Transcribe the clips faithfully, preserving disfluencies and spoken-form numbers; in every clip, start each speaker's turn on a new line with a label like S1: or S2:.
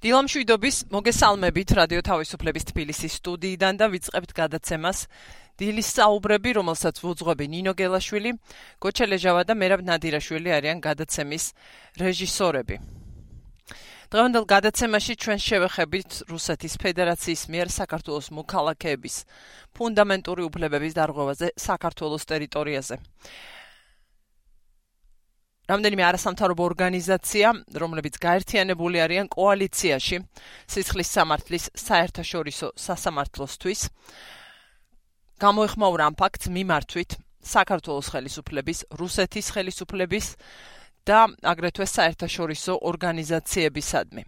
S1: დილამშვიდობის მოგესალმებით რადიო თავისუფლების თბილისის სტუდიიდან და ვიწყებთ გადაცემას დილის საუბრები, რომელსაც ვუძღვები ნინო გელაშვილი, გოჩა ლეჟავა და მერაბ ნადირაშვილი არიან გადაცემის რეჟისორები. დღევანდელ გადაცემაში ჩვენ შევეხებით რუსეთის ფედერაციის მიერ საქართველოს მოქალაქეების ფუნდამენტური უფლებების დარღვევაზე საქართველოს ტერიტორიაზე. რამდენიმე არასამთავრობო ორგანიზაცია, რომლებიც გაერთიანებული არიან კოალიციაში სისხლის სამართლის საერთაშორისო სასამართლოსთვის, გამოეხმაურა ამ ფაქტს მიმართვით საქართველოს ხელისუფლების, რუსეთის ხელისუფლების და აგრეთვე საერთაშორისო ორგანიზაციებისადმი.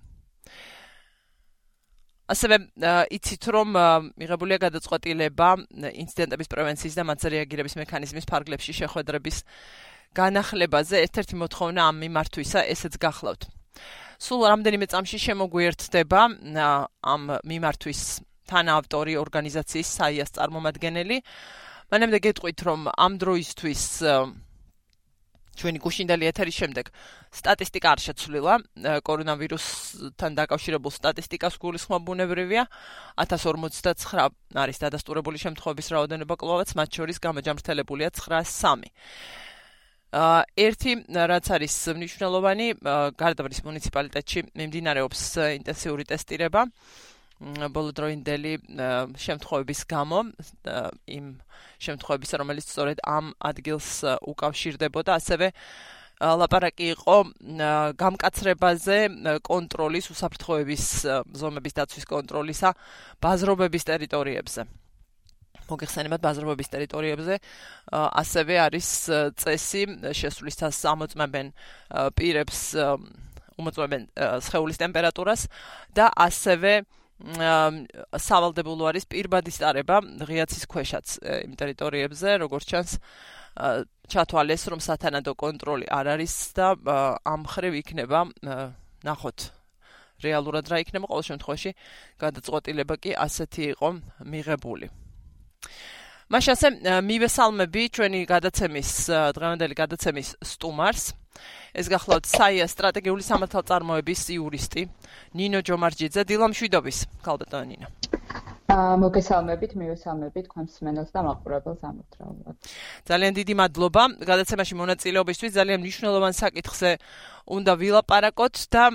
S1: ასევე იცით, რომ მიღებულია გადაწყვეტილება ინციდენტების პრევენციის და მათზე რეაგირების მექანიზმის ფარგლებში შეხვედრების განახლებაზე, ერთ-ერთი მოთხოვნა ამ მიმართვისა ესეც გახლავთ. სულ რამდენიმე წამში შემოგვიერთდება ამ მიმართვის თანაავტორი ორგანიზაციის საიას წარმომადგენელი. მანამდე გეტყვით, რომ ამ დროისთვის ჩვენი გუშინდელი ეთერის შემდეგ სტატისტიკა არ შეცვლილა, კორონავირუსთან დაკავშირებულ სტატისტიკას გულისხმობ ბუნებრივია, ათას ორმოცდაცხრა არის დადასტურებული შემთხვევების რაოდენობა კვლავაც, მათ შორის გამოჯამრთელებულია ცხრაას სამი. ერთი, რაც არის მნიშვნელოვანი, გარდაბრის მუნიციპალიტეტში მიმდინარეობს ინტენსიური ტესტირება ბოლოდროინდელი შემთხვევების გამო, იმ შემთხვევებისა, რომელიც სწორედ ამ ადგილს უკავშირდებოდა, ასევე ლაპარაკი იყო გამკაცრებაზე კონტროლის, უსაფრთხოების ზომების დაცვის კონტროლისა ბაზრობების ტერიტორიებზე. მოგეხსენებათ, ბაზრობების ტერიტორიებზე ასევე არის წესი შესვლისას ამოწმებენ პირებს, უმოწმებენ სხეულის ტემპერატურას და ასევე სავალდებულო არის პირბადის ტარება ღიაცის ქვეშაც იმ ტერიტორიებზე, როგორც ჩანს ჩათვალეს, რომ სათანადო კონტროლი არ არის და ამ მხრივ იქნება ნახოთ რეალურად რა იქნება, ყოველ შემთხვევაში გადაწყვეტილება კი ასეთი იყო მიღებული. მაშასე მივესალმები ჩვენი გადაცემის დღევანდელი გადაცემის სტუმარს. ეს გახლავთ საია სტრატეგიული სამართალწარმოების იურისტი ნინო ჯომარჯიძე. დილამშვიდობის, ქალბატონო ნინო.
S2: მოგესალმებით, მივესალმებით თქვენ მსმენელს და მაყურებელს ამოძრავად.
S1: ძალიან დიდი მადლობა გადაცემაში მონაწილეობისთვის. ძალიან მნიშვნელოვან საკითხზე უნდა ვილაპარაკოთ და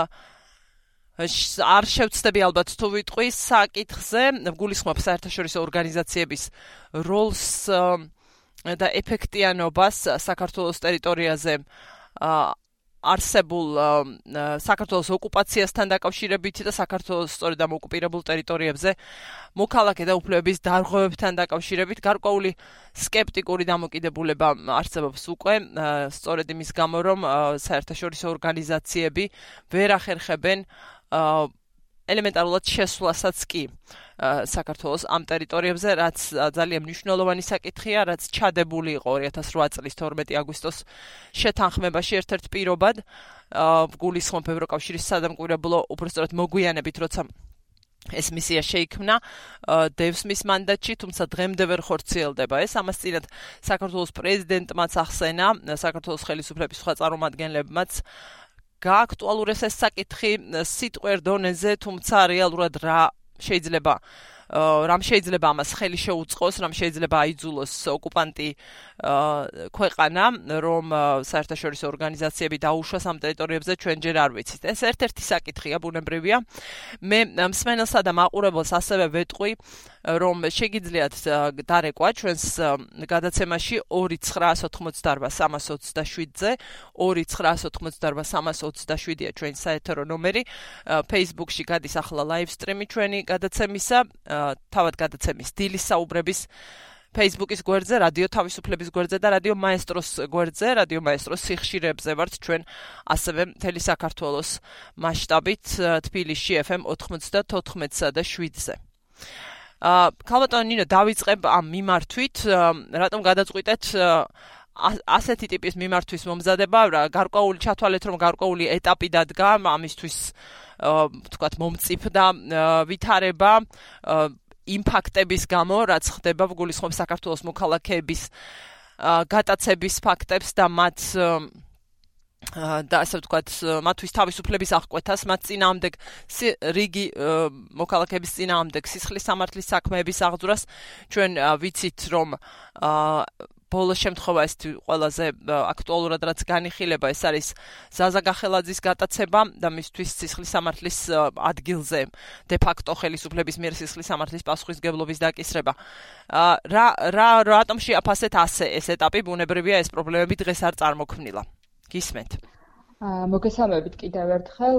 S1: არ შევცდები ალბათ თუ ვიტყვი საკითხზე, გულისხმობ საერთაშორისო ორგანიზაციების როლს და ეფექტიანობას საქართველოს ტერიტორიაზე არსებულ საქართველოს ოკუპაციასთან დაკავშირებით და საქართველოს სწორედ ამ ოკუპირებულ ტერიტორიებზე მოქალაქე და უფლებების დარღვევებთან დაკავშირებით. გარკვეული სკეპტიკური დამოკიდებულება არსებობს უკვე, სწორედ იმის გამო, რომ საერთაშორისო ორგანიზაციები ვერ ახერხებენ ელემენტარულად შესვლასაც კი საქართველოს ამ ტერიტორიებზე, რაც ძალიან მნიშვნელოვანი საკითხია, რაც ჩადებული იყო ორი ათას რვა წლის თორმეტი აგვისტოს შეთანხმებაში ერთ-ერთ პირობად, გულისხმობ ევროკავშირის სადამკვირვებლო უბრალოდ მოგვიანებით, როცა ეს მისია შეიქმნა დევსმის მანდატში, თუმცა დღემდე ვერ ხორციელდება ეს. ამას წინათ საქართველოს პრეზიდენტმაც ახსენა, საქართველოს ხელისუფლების სხვა წარმომადგენლებმაც გააქტუალურეს ეს საკითხი სიტყვიერ დონეზე, თუმცა რეალურად რა შეიძლება რამ შეიძლება ამას ხელი შეუწყოს, რამ შეიძლება აიძულოს ოკუპანტი ქვეყანა, რომ საერთაშორისო ორგანიზაციები დაუშვას ამ ტერიტორიებზე, ჩვენ ჯერ არ ვიცით. ეს ერთ-ერთი საკითხია, ბუნებრივია. მე მსმენელსა და მაყურებელს ასევე ვეტყვი, რომ შეგიძლიათ დარეკვა ჩვენს გადაცემაში ორი ცხრაას ოთხმოცდარვა სამას ოცდაშვიდზე, ორი ცხრაას ოთხმოცდარვა სამას ოცდაშვიდია ჩვენი საეთერო ნომერი. Facebook-ში გადის ახლა live stream-ი ჩვენი გადაცემისა, თავად გადაცემის დილის საუბრების Facebook-ის გვერდზე, რადიო თავისუფლების გვერდზე და რადიო მაესტროს გვერდზე, რადიო მაესტროს სიხშირეებზე ვართ ჩვენ, ასევე მთელი საქართველოს მასშტაბით თბილისში ეფ ემ ოთხმოცდათოთხმეტსა და შვიდზე. ქალბატონო ნინო, დავიწყებ ამ მიმართვით, რატომ გადაწყვიტეთ ასეთი ტიპის მიმართვის მომზადება, გარკვეული ჩათვალეთ, რომ გარკვეული ეტაპი დადგა ამისთვის, თქვათ, მომწიფდა ვითარება იმ ფაქტების გამო, რაც ხდება, გულისხმობ საქართველოს მოქალაქეების გატაცების ფაქტებს და მათ და ასე ვთქვათ, მათთვის თავისუფლების აღკვეთას, მათ წინააღმდეგ რიგი მოქალაქეების წინააღმდეგ სისხლის სამართლის საქმეების აღძვრას. ჩვენ ვიცით, რომ ბოლო შემთხვევა ეს ყველაზე აქტუალურად რაც განიხილება, ეს არის ზაზა გახელაძის გატაცება და მისთვის სისხლის სამართლის ადგილზე დე ფაქტო ხელისუფლების მიერ სისხლის სამართლის პასუხისმგებლობის დაკისრება. რა რა რატომ შეაფასეთ ასე ეს ეტაპი? ბუნებრივია ეს პრობლემები დღეს არ წარმოქმნილა. გისმენთ.
S2: მოგესალმებით კიდევ ერთხელ.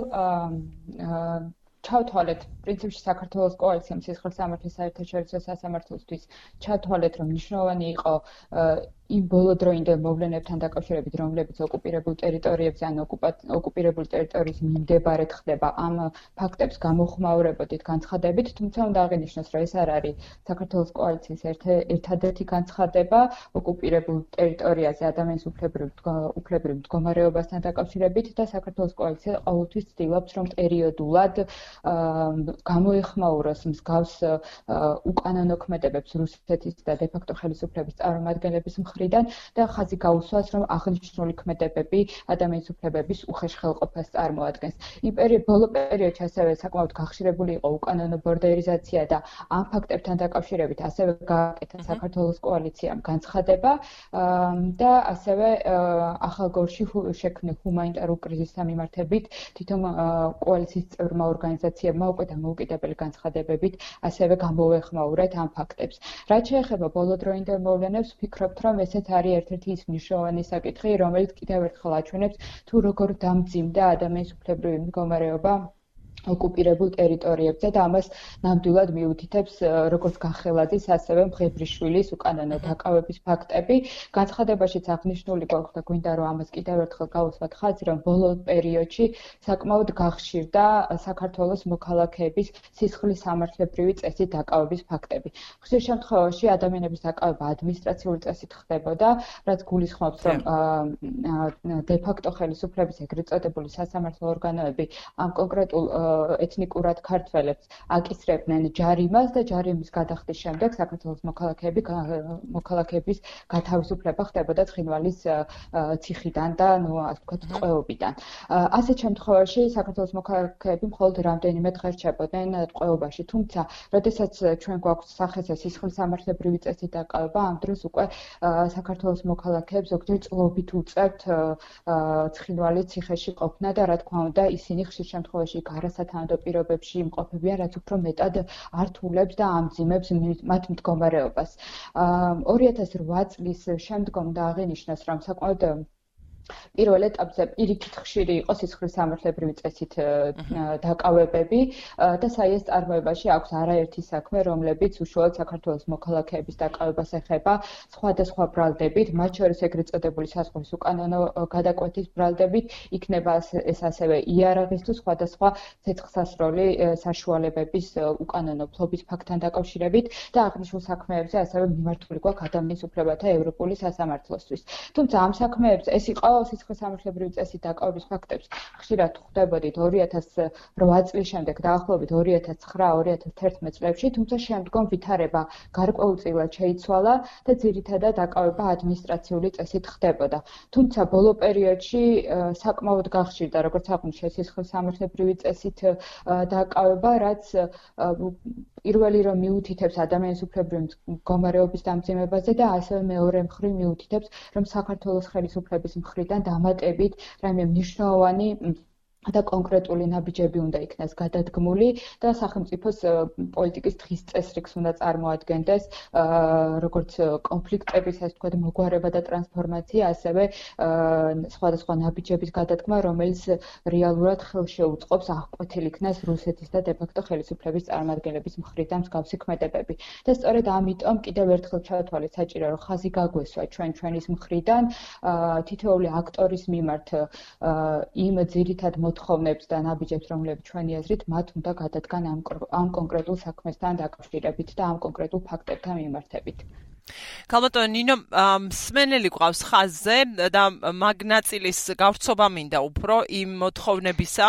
S2: ჩავთვალეთ, პრინციპში საქართველოს კოალიციამ სისხლის სამართლის საერთაშორისო სასამართლოსთვის ჩავთვალეთ, რომ მნიშვნელოვანი იყო იმ ბოლოდროინდელ მოვლენებთან დაკავშირებით, რომლებიც ოკუპირებულ ტერიტორიებზე ან ოკუპირებულ ტერიტორიის მიმდებარედ ხდება, ამ ფაქტებს გამოხმაურებოდით განცხადებით, თუმცა უნდა აღინიშნოს, რომ ეს არ არის საქართველოს კოალიციის ერთადერთი განცხადება ოკუპირებულ ტერიტორიაზე ადამიანის უფლებრივ მდგომარეობასთან დაკავშირებით და საქართველოს კოალიცია ყოველთვის ცდილობს, რომ პერიოდულად გამოეხმაუროს მსგავს უკანონო ქმედებებს რუსეთის და დე ფაქტო ხელისუფლების წარმომადგენლების მხრიდან და ხაზი გაუსვას, რომ აღნიშნული ქმედებები ადამიანის უფლებების უხეშხელყოფას წარმოადგენს. იმ ბოლო პერიოდში ასევე საკმაოდ გახშირებული იყო უკანონო ბორდერიზაცია და ამ ფაქტებთან დაკავშირებით ასევე გააკეთა საქართველოს კოალიციამ განცხადება და ასევე ახალგორში შექმნილ ჰუმანიტარულ კრიზისთან მიმართებით თვითონ კოალიციის წევრმა ორგანიზაციებმა უკვე დამოუკიდებელი განცხადებებით ასევე გამოეხმაურეთ ამ ფაქტებს. რაც შეეხება ბოლოდროინდელ მოვლენებს, ვფიქრობთ, რომ ესეც არის ერთ-ერთი ის მნიშვნელოვანი საკითხი, რომელიც კიდევ ერთხელ აჩვენებს თუ როგორ დამძიმდა ადამიანის უფლებრივი მდგომარეობა ოკუპირებულ ტერიტორიებზე და ამას ნამდვილად მიუთითებს როგორც გახელაძის, ასევე მღებრიშვილის უკანონო დაკავების ფაქტები. განცხადებაშიც აღნიშნული გვაქვს და გვინდა რომ ამას კიდევ ერთხელ გავუსვათ ხაზი, რომ ბოლო პერიოდში საკმაოდ გახშირდა საქართველოს მოქალაქეების სისხლის სამართლებრივი წესით დაკავების ფაქტები. ხშირ შემთხვევაში ადამიანების დაკავება ადმინისტრაციული წესით ხდებოდა, რაც გულისხმობს, რომ დე ფაქტო ხელისუფლების ეგრეთ წოდებული სასამართლო ორგანოები ამ კონკრეტულ ეთნიკურად ქართველებს აკისრებდნენ ჯარიმას და ჯარიმის გადახდის შემდეგ საქართველოს მოქალაქეები მოქალაქეების გათავისუფლება ხდებოდა ცხინვალის ციხიდან და ნუ ასე ვთქვათ ტყვეობიდან. ასეთ შემთხვევაში საქართველოს მოქალაქეები მხოლოდ რამდენიმე დღე რჩებოდნენ ტყვეობაში, თუმცა როდესაც ჩვენ გვაქვს სახეზე სისხლის სამართლებრივი წესით დაკავება, ამ დროს უკვე საქართველოს მოქალაქეებს ზოგჯერ წლობით უწევთ ცხინვალის ციხეში ყოფნა და რა თქმა უნდა ისინი ხშირ შემთხვევაში გარასათანადო პირობებში იმყოფებიან, რაც უფრო მეტად ართულებს და ამძიმებს მათ მდგომარეობას. ორი ათას რვა წლის შემდგომ და აღინიშნოს, რომ საკმაოდ პირველ ეტაპზე პირიქით ხშირი იყო სისხლის სამართლებრივი წესით დაკავებები და საიეს წარმოებაში აქვს არაერთი საქმე, რომლებიც უშუალოდ საქართველოს მოქალაქეების დაკავებას ეხება სხვადასხვა ბრალდებით, მათ შორის ეგრეთ წოდებული საზღვრის უკანონო გადაკვეთის ბრალდებით, იქნება ეს ასევე იარაღის თუ სხვადასხვა ცეცხლსასროლი საშუალებების უკანონო ფლობის ფაქტთან დაკავშირებით და აღნიშნულ საქმეებზე ასევე მიმართული გვაქვს ადამიანის უფლებათა ევროპული სასამართლოსთვის. თუმცა ამ საქმეებზე ეს იყო სისხლის სამართლებრივი წესით დაკავების ფაქტებს ხშირად ხვდებოდით ორი ათას რვა წლის შემდეგ დაახლოებით ორი ათას ცხრა ორი ათას თერთმეტ წლებში, თუმცა შემდგომ ვითარება გარკვეულწილად შეიცვალა და ძირითადად დაკავება ადმინისტრაციული წესით ხდებოდა. თუმცა ბოლო პერიოდში საკმაოდ გახშირდა, როგორც აღნიშნე, სისხლის სამართლებრივი წესით დაკავება, რაც პირველი რომ მიუთითებს ადამიანის უფლებრივი მდგომარეობის დამძიმებაზე და ასევე მეორე მხრივ მიუთითებს, რომ საქართველოს ხელისუფლების მხრიდან დამატებით რაიმე მნიშვნელოვანი და კონკრეტული ნაბიჯები უნდა იქნას გადადგმული და სახელმწიფოს პოლიტიკის დღის წესრიგს უნდა წარმოადგენდეს როგორც კონფლიქტების, ასე ვთქვათ, მოგვარება და ტრანსფორმაცია, ასევე სხვადასხვა ნაბიჯების გადადგმა, რომელიც რეალურად ხელშეუწყობს აღკვეთილ იქნას რუსეთის და დე ფაქტო ხელისუფლების წარმომადგენლების მხრიდან მსგავსი ქმედებები. და სწორედ ამიტომ კიდევ ერთხელ ჩავთვალეთ საჭირო, რომ ხაზი გაგვესვა ჩვენ ჩვენის მხრიდან თითოეული აქტორის მიმართ იმ ძირითად მოთხოვნებს და ნაბიჯებს, რომლებიც ჩვენი აზრით მათ უნდა გადადგან ამ ამ კონკრეტულ საქმესთან დაკავშირებით და ამ კონკრეტულ ფაქტებთან მიმართებით.
S1: ქალბატონო ნინო, მსმენელი გვყავს ხაზზე და მაგნაწილის გავრცობა მინდა უფრო იმ მოთხოვნებისა,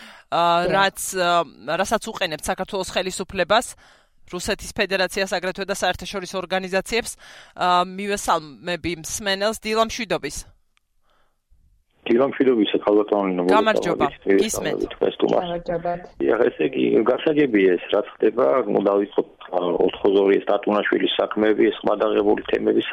S1: რაც რასაც უყენებთ საქართველოს ხელისუფლებას, რუსეთის ფედერაციას აგრეთვე და საერთაშორისო ორგანიზაციებს. მივესალმები მსმენელს დილა მშვიდობის.
S3: დილამშვიდობისა ქალბატონო
S1: გამარჯობა გისმენთ
S3: გამარჯობა ესე იგი გასაგებია ეს რაც ხდება ნუ დავიწყოთ ოთხმოცდაორი სტატუნაშვილის საქმეები ეს ხმადაღებული თემების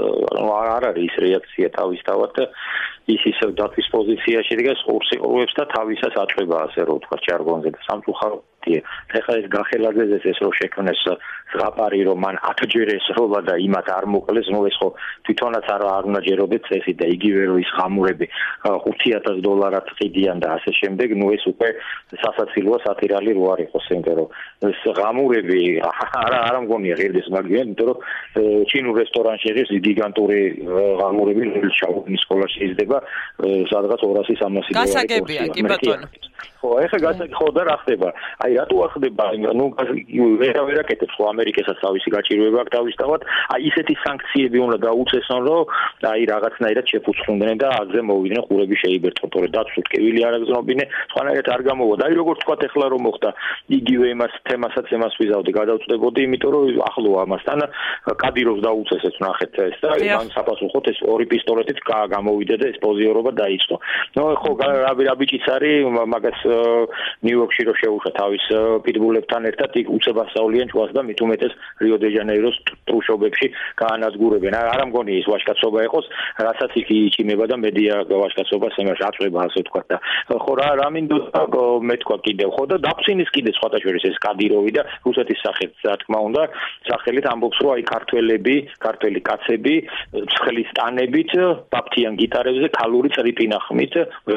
S3: არ არის ის რეაქცია თავისთავად ის ისევ დათვის პოზიციაში დგას ყურსიყურებს და თავისას აწვება ასე რომ ვთქვა ჟარგონზე და სამწუხაროდია ეხლა ეს გახელაძეზე ეს რო შექმნეს ზღაპარი რომ მან ათჯერ ესროლა და იმათ არ მოკლეს ნუ ეს ხო თვითონაც არ არ უნდა ჯეროდეთ წესი და იგივე რომ ის ღამურები ხუთი ათას დოლარად ყიდიან და ასე შემდეგ ნუ ეს უკვე სასაცილოა სათირალი რო არ იყოს იმიტომ რომ ეს ღამურები არა არ მგონია ღირდეს მაგიან იმიტომ რომ ჩინურ რესტორანში ეს გიგანტური ღამურები შაურმის სკოლაში იზრდება სადღაც ორასი სამასი დოლარი
S1: გასაგებია კი ბატონო
S3: ხო ეხლა გასაგებია ხო და რა ხდება აი რატო ახდება ნუ ვერა ვერა კეთებს ხო ამერიკასაც თავისი გაჭირვება აქვს თავისთავად აი ისეთი სანქციები უნდა გაუწესონ რომ აი რაღაცნაირად შეფუძხუნდნენ და აგზე მოვიდნენ ყურები შეიბერწყვათ თორე დაცვით კევილი არ აგზნობინე სხვანაირად არ გამოვა და აი როგორც თქვა ეხლა რომ მოხდა იგივე იმას თემასაც εμას ვიზავდი გადავწდებოდი იმიტომ რომ ახლოა ამასთან კადიროვს დაუწესეთ ნახეთ ეს და მან საპასუხოდ ეს ორი პისტოლეტით გამოვიდა და ეს პოზიორობა დაიწყო ნუ ხო რა რა ბიჭიც არის მაგას ნიუ-იორკში რო შეუშვა თავის პიტბულებთან ერთად იქ უცებასწავლიან ჩვას და მით უმეტეს რიო-დე-ჟანეიროს ტრუშობებში გაანადგურებენ არ ამგონი ის ვაჟკაცობა იყოს რასაც იქ იჩიმება და მედია ვაჟკაცობას იმას აწვება ასე თქვა და ხო რა რა მინდოდა მე თქვა კიდევ ხო და დაფცინის კიდე სხვათა შორის ეს კადიროვი და რუსეთის სახით რა თქმა უნდა სახელით ამბობს რომ აი ქართველები ქართველი კაცები ცხლის ტანებით ბაფთიან გიტარებზე ქალური წრიპინახმით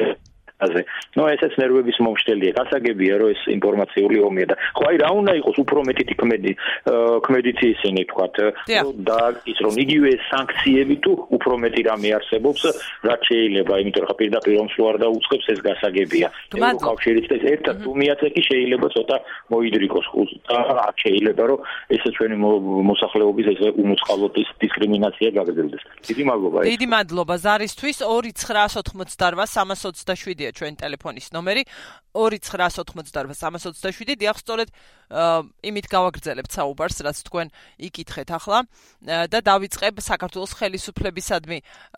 S3: აზე ნუ ესეც ნერვების მომშტელია გასაგებია რომ ეს ინფორმაციული ომია და ხო აი რა უნდა იყოს უფრო მეტი ქმედი ქმედითი ისინი თქვათ და ის რომ იგივე სანქციები თუ უფრო მეტი რამე არსებობს რაც შეიძლება იმიტომ რომ პირდაპირ ომს არ დაუწყებს ეს გასაგებია კავშირიც ეს ერთად დუმიაც კი შეიძლება ცოტა მოიდრიკოს და არ შეიძლება რომ ესე ჩვენი მოსახლეობის ეს უმოწყალოდ დისკრიმინაცია გაგრძელდეს დიდი მადლობა
S1: დიდი მადლობა ზარისთვის ორი ცხრაას ოცდაოთხ სამას ოცდაშვიდი ჩვენ ტელეფონის ნომერი ორი ცხრაას ოცდაოთხ სამას ოცდაშვიდი დიახ სწორედ იმით გავაგრძელებთ საუბარს რაც თქვენ იკითხეთ ახლა და დავიწყებ საქართველოს ხელისუფლებისადმი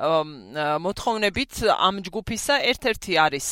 S1: მოთხოვნებით ამ ჯგუფისა ერთ-ერთი არის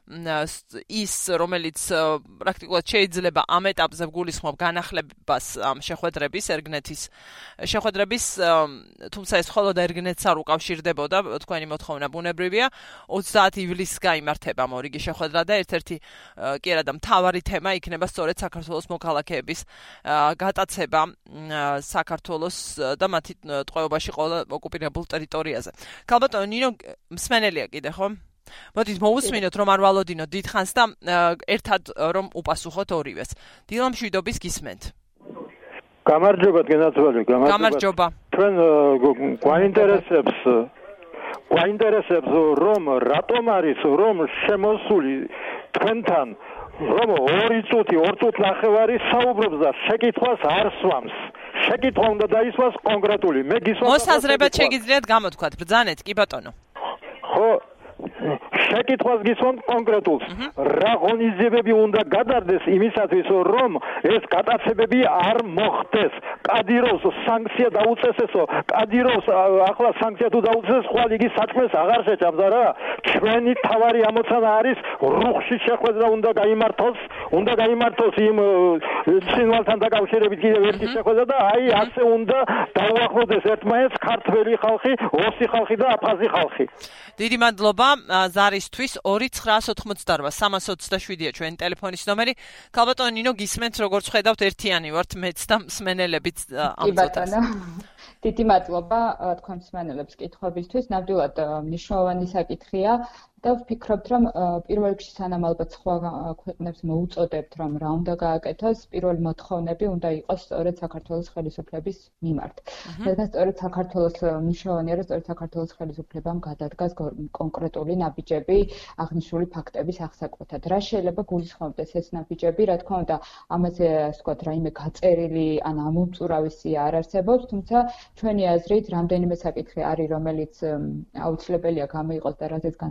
S1: ის რომელიც პრაქტიკულად შეიძლება ამ ეტაპზე გულისხმობ განახლებას ამ შეხვედრების ერგნეთის შეხვედრების თუმცა ეს მხოლოდ ერგნეთს არ უკავშირდებოდა თქვენი მოთხოვნა ბუნებრივია ოცდაათი ივლისს გაიმართება მორიგი შეხვედრა და ერთ-ერთი კი არა და მთავარი თემა იქნება სწორედ საქართველოს მოქალაქეების გატაცება საქართველოს და მათი ტყვეობაში ყველა ოკუპირებულ ტერიტორიაზე. ქალბატონო ნინო მსმენელია კიდე ხო? მოდით მოусმინოთ რომ არ ვალოდინოთ დიდხანს და ერთად რომ უპასუხოთ ორივეს. დილამშვიდობის გისმენთ.
S4: გამარჯობა გენაცვალე,
S1: გამარჯობა.
S4: ჩვენ გვაინტერესებს გვაინტერესებს რომ რატომ არის რომ შემოსული თქვენთან რომ ორი წუთი, ორ წუთი ნახევარი საუბრობს და შეკითხვას არ სვამს. შეკითხვა უნდა დაისვას კონკრეტული. მე გისვამს
S1: მოსაზრებად შეგიძლიათ გამოთქვათ, ბრძანეთ, კი ბატონო.
S4: ხო შეკითხვას გისვამთ კონკრეტულს. რა ღონისძიებები უნდა გადარდეს იმისათვის რომ ეს გატაცებები არ მოხდეს. კადიროვს სანქცია დაუწესესო. კადიროვს ახლა სანქცია თუ დაუწესეს, ხვალ იგი საქმეს აღარ შეჭამს რა. ჩვენი თავარი ამოცანა არის რუხში შეხვედრა უნდა გაიმართოს, უნდა გაიმართოს იმ სინვალთან დაკავშირებით კიდევ ერთი შეხვედრა და აი ასე უნდა დაუახლოვდეს ერთმანეთს ქართველი ხალხი, ოსი ხალხი და აფხაზი ხალხი.
S1: დიდი მადლობა ზარისთვის ორი ცხრაას ოცდაოთხ სამას ოცდაშვიდია ჩვენი ტელეფონის ნომერი. ქალბატონო ნინო გისმენთ როგორც ხედავთ ერთიანი ვართ მეც და მსმენელებიც ამ წუთას.
S2: დიდი მადლობა თქვენ მსმენელებს კითხვებისთვის. ნამდვილად მნიშვნელოვანი საკითხია და ვფიქრობთ რომ პირველ რიგში სანამ ალბათ სხვა ქვეყნებს მოუწოდებთ რომ რა უნდა გააკეთოს, პირველი მოთხოვნები უნდა იყოს სწორედ საქართველოს ხელისუფლების მიმართ. რადგან სწორედ საქართველოს მნიშვნელოვანია რომ სწორედ საქართველოს ხელისუფლებამ გადადგას კონკრეტული ნაბიჯები აღნიშნული ფაქტების აღსაკვეთად. რა შეიძლება გულისხმობდეს ეს ნაბიჯები, რა თქმა უნდა, ამაზე ასე ვთქვათ, რაიმე გაწერილი ან ამომწურავი სია არ არსებობს, თუმცა ჩვენი აზრით რამდენიმე საკითხი არის, რომელიც აუცილებელია გამოიყოს და რაზეც განცხადება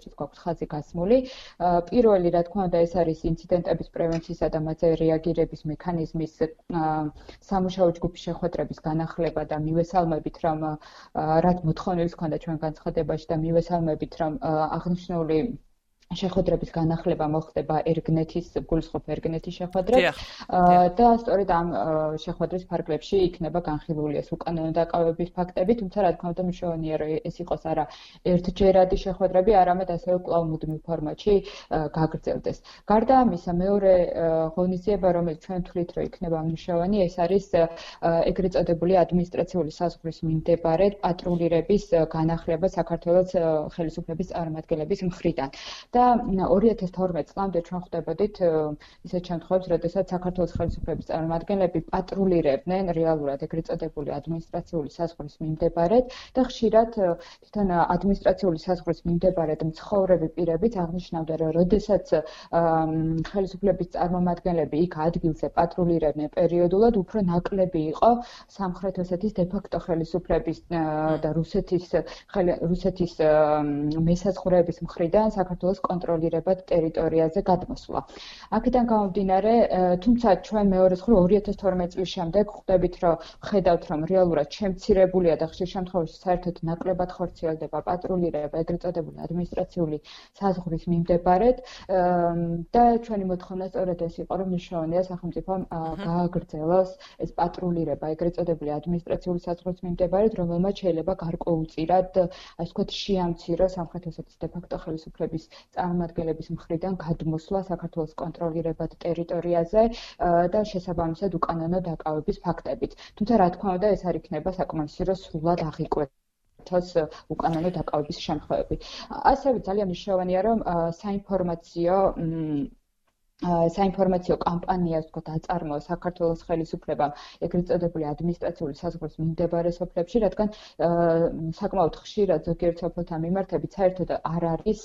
S2: საერთაშორისოშიც გვაქვს ხაზი გასმული. პირველი, რა თქმა უნდა, ეს არის ინციდენტების პრევენციისა და მათზე რეაგირების მექანიზმის სამუშაო ჯგუფის შეხვედრების განახლება და მივესალმებით, რომ რაც მოთხოვნილს ჰქონდა ჩვენ განცხადებაში და მივესალმებით, რომ აღნიშნული შეხვედრების განახლება მოხდება ერგნეთის გულისხმობ ერგნეთის შეხვედრებს და სწორედ ამ შეხვედრის ფარგლებში იქნება განხილული ეს უკანონო დაკავების ფაქტები, თუმცა რა თქმა უნდა მნიშვნელოვანია რომ ეს იყოს არა ერთჯერადი შეხვედრები, არამედ ასევე კვლავ მუდმივ ფორმატში გაგრძელდეს. გარდა ამისა, მეორე ღონისძიება, რომელიც ჩვენ ვთვლით, რომ იქნება მნიშვნელოვანი, ეს არის ეგრეთ წოდებული ადმინისტრაციული საზღვრის მიმდებარე პატრულირების განახლება საქართველოს ხელისუფლების წარმომადგენლების მხრიდან. და ორი ათას თორმეტ წლამდე ჩვენ ხვდებოდით ისეთ შემთხვევებს, როდესაც საქართველოს ხელისუფლების წარმომადგენლები პატრულირებდნენ რეალურად ეგრეთ წოდებული ადმინისტრაციული საზღვრის მიმდებარედ და ხშირად თვითონ ადმინისტრაციული საზღვრის მიმდებარედ მცხოვრები პირებიც აღნიშნავდნენ, რომ როდესაც ხელისუფლების წარმომადგენლები იქ ადგილზე პატრულირებდნენ პერიოდულად, უფრო ნაკლები იყო სამხრეთ ოსეთის დე-ფაქტო ხელისუფლების და რუსეთის რუსეთის მესაზღვრეების მხრიდან საქართველოს კონტროლირებად ტერიტორიაზე გადმოსვლა. აქედან გამომდინარე, თუმცა ჩვენ მეორე მხრივ ორი ათას თორმეტ წლის შემდეგ ხვდებით, რომ ხედავთ, რომ რეალურად შემცირებულია და ხშირ შემთხვევაში საერთოდ ნაკლებად ხორციელდება პატრულირება ეგრეთ წოდებული ადმინისტრაციული საზღვრის მიმდებარედ და ჩვენი მოთხოვნა სწორედ ეს იყო, რომ მნიშვნელოვანია სახელმწიფომ გააგრძელოს ეს პატრულირება ეგრეთ წოდებული ადმინისტრაციული საზღვრის მიმდებარედ, რომელმაც შეიძლება გარკვეულწილად, ასე ვთქვათ, შეამციროს სამხრეთ ოსეთის დე-ფაქტო ხელისუფლების წარმომადგენლების მხრიდან გადმოსვლა საქართველოს კონტროლირებად ტერიტორიაზე და შესაბამისად უკანონო დაკავების ფაქტებით. თუმცა რა თქმა უნდა, ეს არ იქნება საკმარისი, რომ სრულად აღიკვეთოს უკანონო დაკავების შემთხვევები. ასევე ძალიან მნიშვნელოვანია, რომ საინფორმაციო საინფორმაციო კამპანია, ასე ვთქვათ, აწარმოოს საქართველოს ხელისუფლებამ ეგრეთ წოდებული ადმინისტრაციული საზღვრის მიმდებარე სოფლებში, რადგან საკმაოდ ხშირად ზოგიერთ სოფელთან მიმართებით საერთოდ არ არის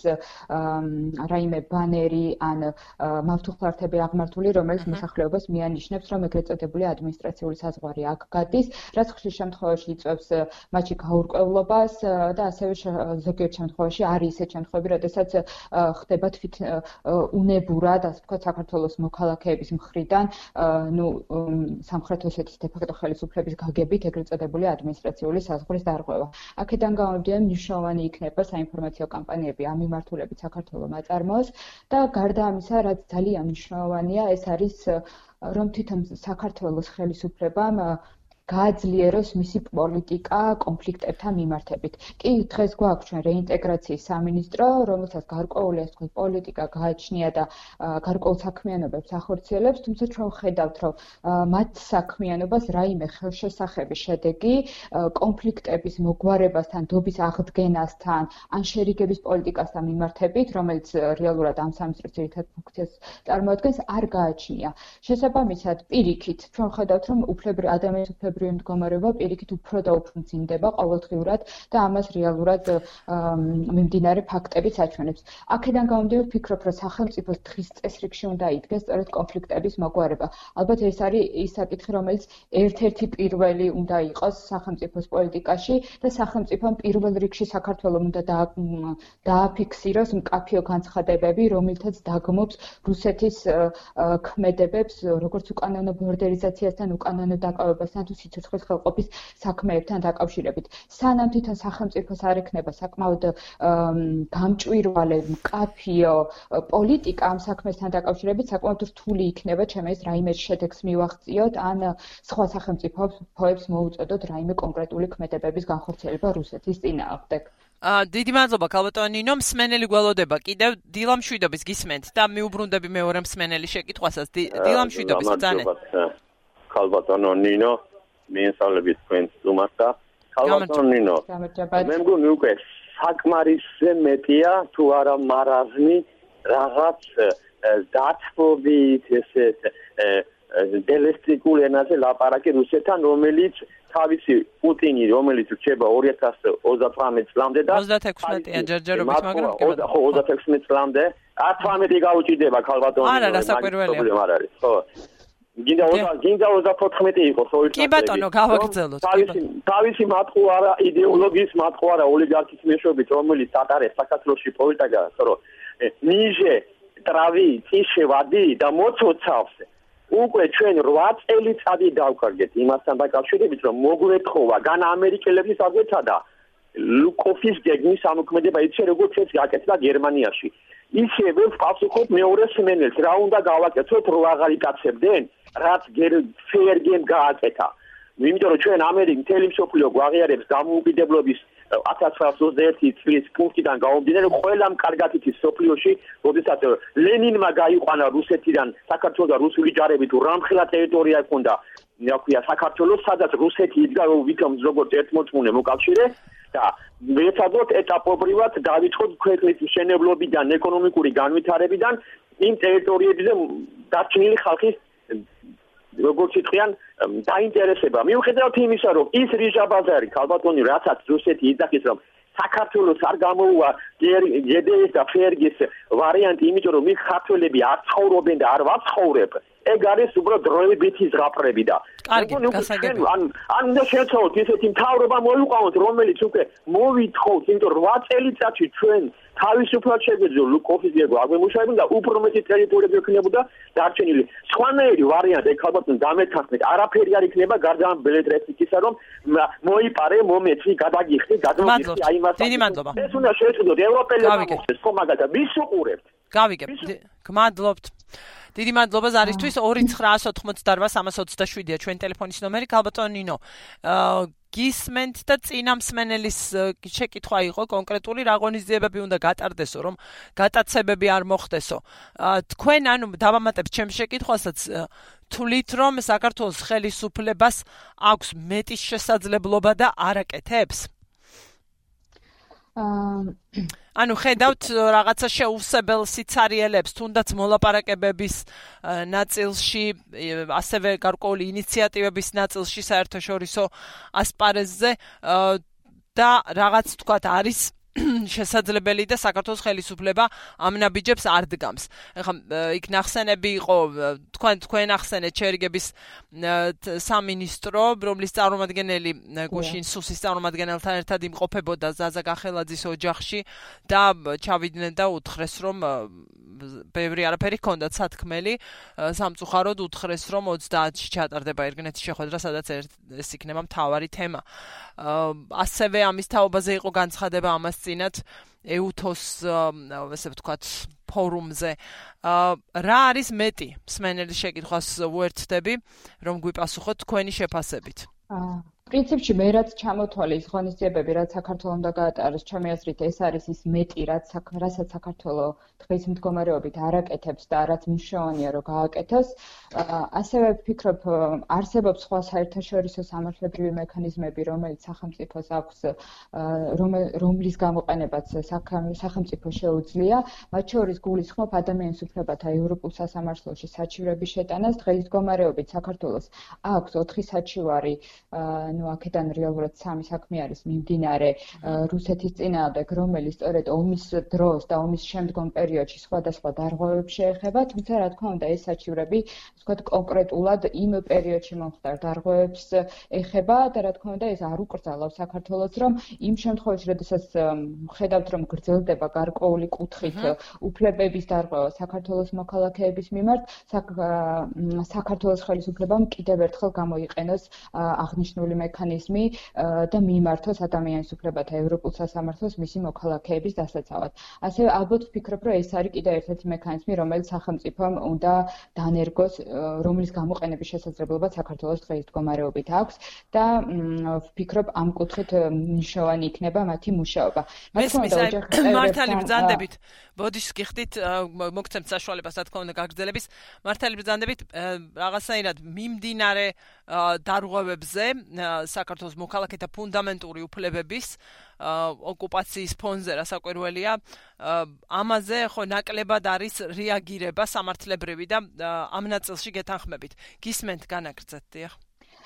S2: რაიმე ბანერი ან მავთუხლართები აღმართული, რომელიც მოსახლეობას მიანიშნებს, რომ ეგრეთ წოდებული ადმინისტრაციული საზღვარი აქ გადის, რაც ხშირ შემთხვევაში იწვევს მათში გაურკვევლობას და ასევე ზოგიერთ შემთხვევაში არის ისეთ შემთხვევები, როდესაც ხდება თვით უნებურად, ასე ვთქვათ, საქართველოს მოქალაქეების მხრიდან, ნუ სამხრეთ ოსეთის დე-ფაქტო ხელისუფლების გაგებით ეგრეთ წოდებული ადმინისტრაციული საზღვრის დარღვევა. აქედან გამომდინარე, მნიშვნელოვანი იქნება საინფორმაციო კამპანიები ამ მიმართულებით საქართველოს აწარმოოს და გარდა ამისა, რაც ძალიან მნიშვნელოვანია, ეს არის რომ თვითონ საქართველოს ხელისუფლებამ გააძლიეროს მისი პოლიტიკა კონფლიქტებთან მიმართებით. კი, დღეს გვაქვს ჩვენ რეინტეგრაციის სამინისტრო, რომელსაც გარკვეული ასე ვთქვათ პოლიტიკა გააჩნია და გარკვეულ საქმიანობებს ახორციელებს, თუმცა ჩვენ ხედავთ, რომ მათ საქმიანობას რაიმე ხელშესახების შედეგი კონფლიქტების მოგვარებასთან, დობის აღდგენასთან, ან შერიგების პოლიტიკასთან მიმართებით, რომელიც რეალურად ამ სამინისტროს ძირითად ფუნქციას წარმოადგენს, არ გააჩნია. შესაბამისად, პირიქით, ჩვენ ხედავთ, რომ უფლებრივი ადამიანის უფლებრივი მდგომარეობა პირიქით უფრო და უფრო მძიმდება ყოველდღიურად და ამას რეალურად მიმდინარე ფაქტებიც აჩვენებს. აქედან გამომდინარე, ვფიქრობ, რომ სახელმწიფოს დღის წესრიგში უნდა იდგეს სწორედ კონფლიქტების მოგვარება. ალბათ ეს არის ის საკითხი, რომელიც ერთ-ერთი პირველი უნდა იყოს სახელმწიფოს პოლიტიკაში და სახელმწიფომ პირველ რიგში საქართველოს უნდა დააფიქსიროს მკაფიო განცხადებები, რომელთაც დაგმობს რუსეთის ქმედებებს, როგორც უკანონო ბორდერიზაციასთან, უკანონო დაკავებასთან თუ სიცოცხლის ხელყოფის საქმეებთან დაკავშირებით. სანამ თვითონ სახელმწიფოს არ ექნება საკმაოდ გამჭვირვალე, მკაფიო პოლიტიკა ამ საქმესთან დაკავშირებით, საკმაოდ რთული იქნება ჩემი ეს რაიმე შედეგს მივაღწიოთ, ან სხვა სახელმწიფოებს მოუწოდოთ რაიმე კონკრეტული ქმედებების განხორციელება რუსეთის წინააღმდეგ.
S1: დიდი მადლობა ქალბატონო ნინო, მსმენელი გველოდება კიდევ დილა მშვიდობის გისმენთ და მიუბრუნდები მეორე მსმენელი შეკითხვასაც. დილა მშვიდობის ბრძანეთ.
S5: ქალბატონო ნინო, მიესალმებით თქვენს სტუმარს და ქალბატონო ნინო, მე მგონი უკვე საკმარისზე მეტია თუ არა მარაზმი რაღაც დათბობით ესეთ დელესტრიკულ ენაზე ლაპარაკი რუსეთთან, რომელიც თავისი პუტინი, რომელიც რჩება ორი ათას ოცდათვრამეტ წლამდე და
S1: ოცდათექვსმეტია ჯერჯერობით, მაგრამ
S5: ხო ოცდათექვსმეტ წლამდე, ათვრამეტი გაუჭირდება ქალბატონო.
S1: არა, რა საკვირველია.
S5: არ არის, ხო. გინდა გინდა ოცდაოთხმეტი იყოს ორი
S1: კი ბატონო გავაგრძელოთ
S5: თავისი თავისი მატყუ არა იდეოლოგიის მატყუ არა ოლიგარქის მეშვეობით რომელიც ატარებს საქართველოში პოლიტიკას რომ ნიჟე ტრავი წიშე ვადი და მოცოცავს უკვე ჩვენ რვა წელიწადი დავკარგეთ იმასთან დაკავშირებით რომ მოგვეთხოვა გან ამერიკელების აგვეცა და ლუკოფის გეგმის ამოქმედება იცი როგორც ეს გაკეთდა გერმანიაში ისევე ვპასუხობ მეორე სმენელს რა უნდა გავაკეთოთ რო აღარ იკაცებდნენ რაც fair game გააკეთა იმიტომ რომ ჩვენ ამერიკ მთელი მსოფლიო გვაღიარებს დამოუკიდებლობის ათას ცხრაასი ოცდაერთი წლის პუნქტიდან გამომდინარე ყველამ კარგად იცის მსოფლიოში როდესაც ლენინმა გაიყვანა რუსეთიდან საქართველოს და რუსული ჯარები თუ რამხელა ტერიტორია ჰქონდა ნაქვია საქართველოს სადაც რუსეთი იდგა ვითომ როგორც ერთმოწმუნე მოკავშირე და ვეცადოთ ეტაპობრივად დავიწყოთ ქვეყნის მშენებლობიდან ეკონომიკური განვითარებიდან იმ ტერიტორიებზე დარჩენილი ხალხის როგორც იტყვიან დაინტერესება მიუხედავად იმისა რომ ის რიჟაბაზარი ქალბატონი რასაც რუსეთი იძახის რომ საქართველოს არ გამოუვა გედეის და ფერგის ვარიანტი იმიტომ რომ ის ქართველები არ ცხოვრობენ და არ ვაცხოვრებ ეგ არის უბრალოდ დროებითი ზღაპრები და
S1: კარგი გასაგები
S5: ან ან უნდა შეცვალოთ ისეთი მთავრობა მოიყვანოთ რომელიც უკვე მოვითხოვთ იმიტომ რომ რვა წელიწადში ჩვენ თავისუფლად შეგვეძლო ლუკოფის გეგმა აგვემუშავებინ და უფრო მეტი ტერიტორიები ექნებოდა დარჩენილი სხვანაირი ვარიანტი ეგ ალბათ დამეთანხმეთ არაფერი არ იქნება გარდა ამ ბელეტრესიკისა რომ მოიპარე მომეცი გადაგიხდი გადმოგიხდი აი მას
S1: დიდი მადლობა
S5: ეს უნდა შეეცვლოთ ევროპელებმა მოხდეს ხო მაგალითად ვის უყურებთ
S1: გავიგებთ გმადლობთ დიდი მადლობა ზარისთვის ორი ცხრაას ოთხმოცდარვა სამას ოცდაშვიდია ჩვენ ტელეფონის ნომერი ქალბატონ ნინო გისმენთ და წინა მსმენელის შეკითხვა იყო კონკრეტული რა ღონისძიებები უნდა გატარდესო რომ გატაცებები არ მოხდესო თქვენ ანუ დავამატებთ ჩემს შეკითხვასაც თვლით რომ საქართველოს ხელისუფლებას აქვს მეტი შესაძლებლობა და არაკეთებს ანუ ხედავთ რაღაცა შეუსებელ სიცარიელებს თუნდაც მოლაპარაკებების ნაწილში ასევე გარკვეული ინიციატივების ნაწილში საერთაშორისო ასპარეზზე და რაღაც თქვათ არის შესაძლებელი და საქართველოს ხელისუფლება ამ ნაბიჯებს არ დგამს. ეხლა იქ ნახსენები იყო თქვენ თქვენ ახსენეთ შერიგების სამინისტრო, რომლის წარმომადგენელი გუშინ სუსის წარმომადგენელთან ერთად იმყოფებოდა ზაზა გახელაძის ოჯახში და ჩავიდნენ და უთხრეს რომ ბევრი არაფერი ჰქონდათ სათქმელი სამწუხაროდ უთხრეს რომ ოცდაათში ჩატარდება ერთგენეთის შეხვედრა სადაც ეს იქნება მთავარი თემა. ასევე ამის თაობაზე იყო განცხადება ამას წინათ ეუთოს ესე ვთქვათ ფორუმზე რა არის მეტი მსმენელის შეკითხვას უერთდები რომ გვიპასუხოთ თქვენი შეფასებით
S2: პრინციპში მე რაც ჩამოთვალე ის ღონისძიებები რაც საქართველოს უნდა გაატაროს ჩემი აზრით ეს არის ის მეტი რაც რასაც საქართველოს დღის მდგომარეობით არაკეთებს და რაც მნიშვნელოვანია რომ გააკეთოს ასევე ვფიქრობ არსებობს სხვა საერთაშორისო სამართლებრივი მექანიზმები რომელიც სახელმწიფოს აქვს რომლის გამოყენებაც სახელმწიფო შეუძლია მათ შორის გულისხმობ ადამიანის უფლებათა ევროპულ სასამართლოში საჩივრების შეტანას დღის მდგომარეობით საქართველოს აქვს ოთხი საჩივარი ну აქედან რეალურად სამი საქმე არის მიმდინარე რუსეთის წინააღმდეგ რომელიც სწორედ ომის დროს და ომის შემდგომ პერიოდში სხვადასხვა დარღვევებს შეეხება თუმცა რა თქმა უნდა ეს საჩივრები ვთქვათ კონკრეტულად იმ პერიოდში მომხდარ დარღვევებს ეხება და რა თქმა უნდა ეს არ უკრძალავს საქართველოს რომ იმ შემთხვევაში როდესაც ხედავთ რომ გრძელდება გარკვეული კუთხით უფლებების დარღვევა საქართველოს მოქალაქეების მიმართ საქართველოს ხელისუფლებამ კიდევ ერთხელ გამოიყენოს აღნიშნული მექანიზმი და მიმართოს ადამიანის უფლებათა ევროპულ სასამართლოს მისი მოქალაქეების დასაცავად. ასევე ალბათ ვფიქრობ, რომ ეს არის კიდევ ერთ-ერთი მექანიზმი, რომელიც სახელმწიფომ უნდა დანერგოს, რომლის გამოყენების შესაძლებლობა საქართველოს დღის მდგომარეობით აქვს და ვფიქრობ, ამ კუთხით მნიშვნელოვანი იქნება მათი მუშაობა.
S1: მართალი ბრძანდებით, ბოდიშს გიხდით, მოგცემთ საშუალებას, რა თქმა უნდა, გაგრძელების. მართალი ბრძანდებით რაღაცნაირად მიმდინარე დარღვევებზე საქართველოს მოქალაქეთა ფუნდამენტური უფლებების ოკუპაციის ფონზე რასაკვირველია ამაზე ხო ნაკლებად არის რეაგირება სამართლებრივი და ამ ნაწილში გეთანხმებით. გისმენთ განაგრძეთ, დიახ.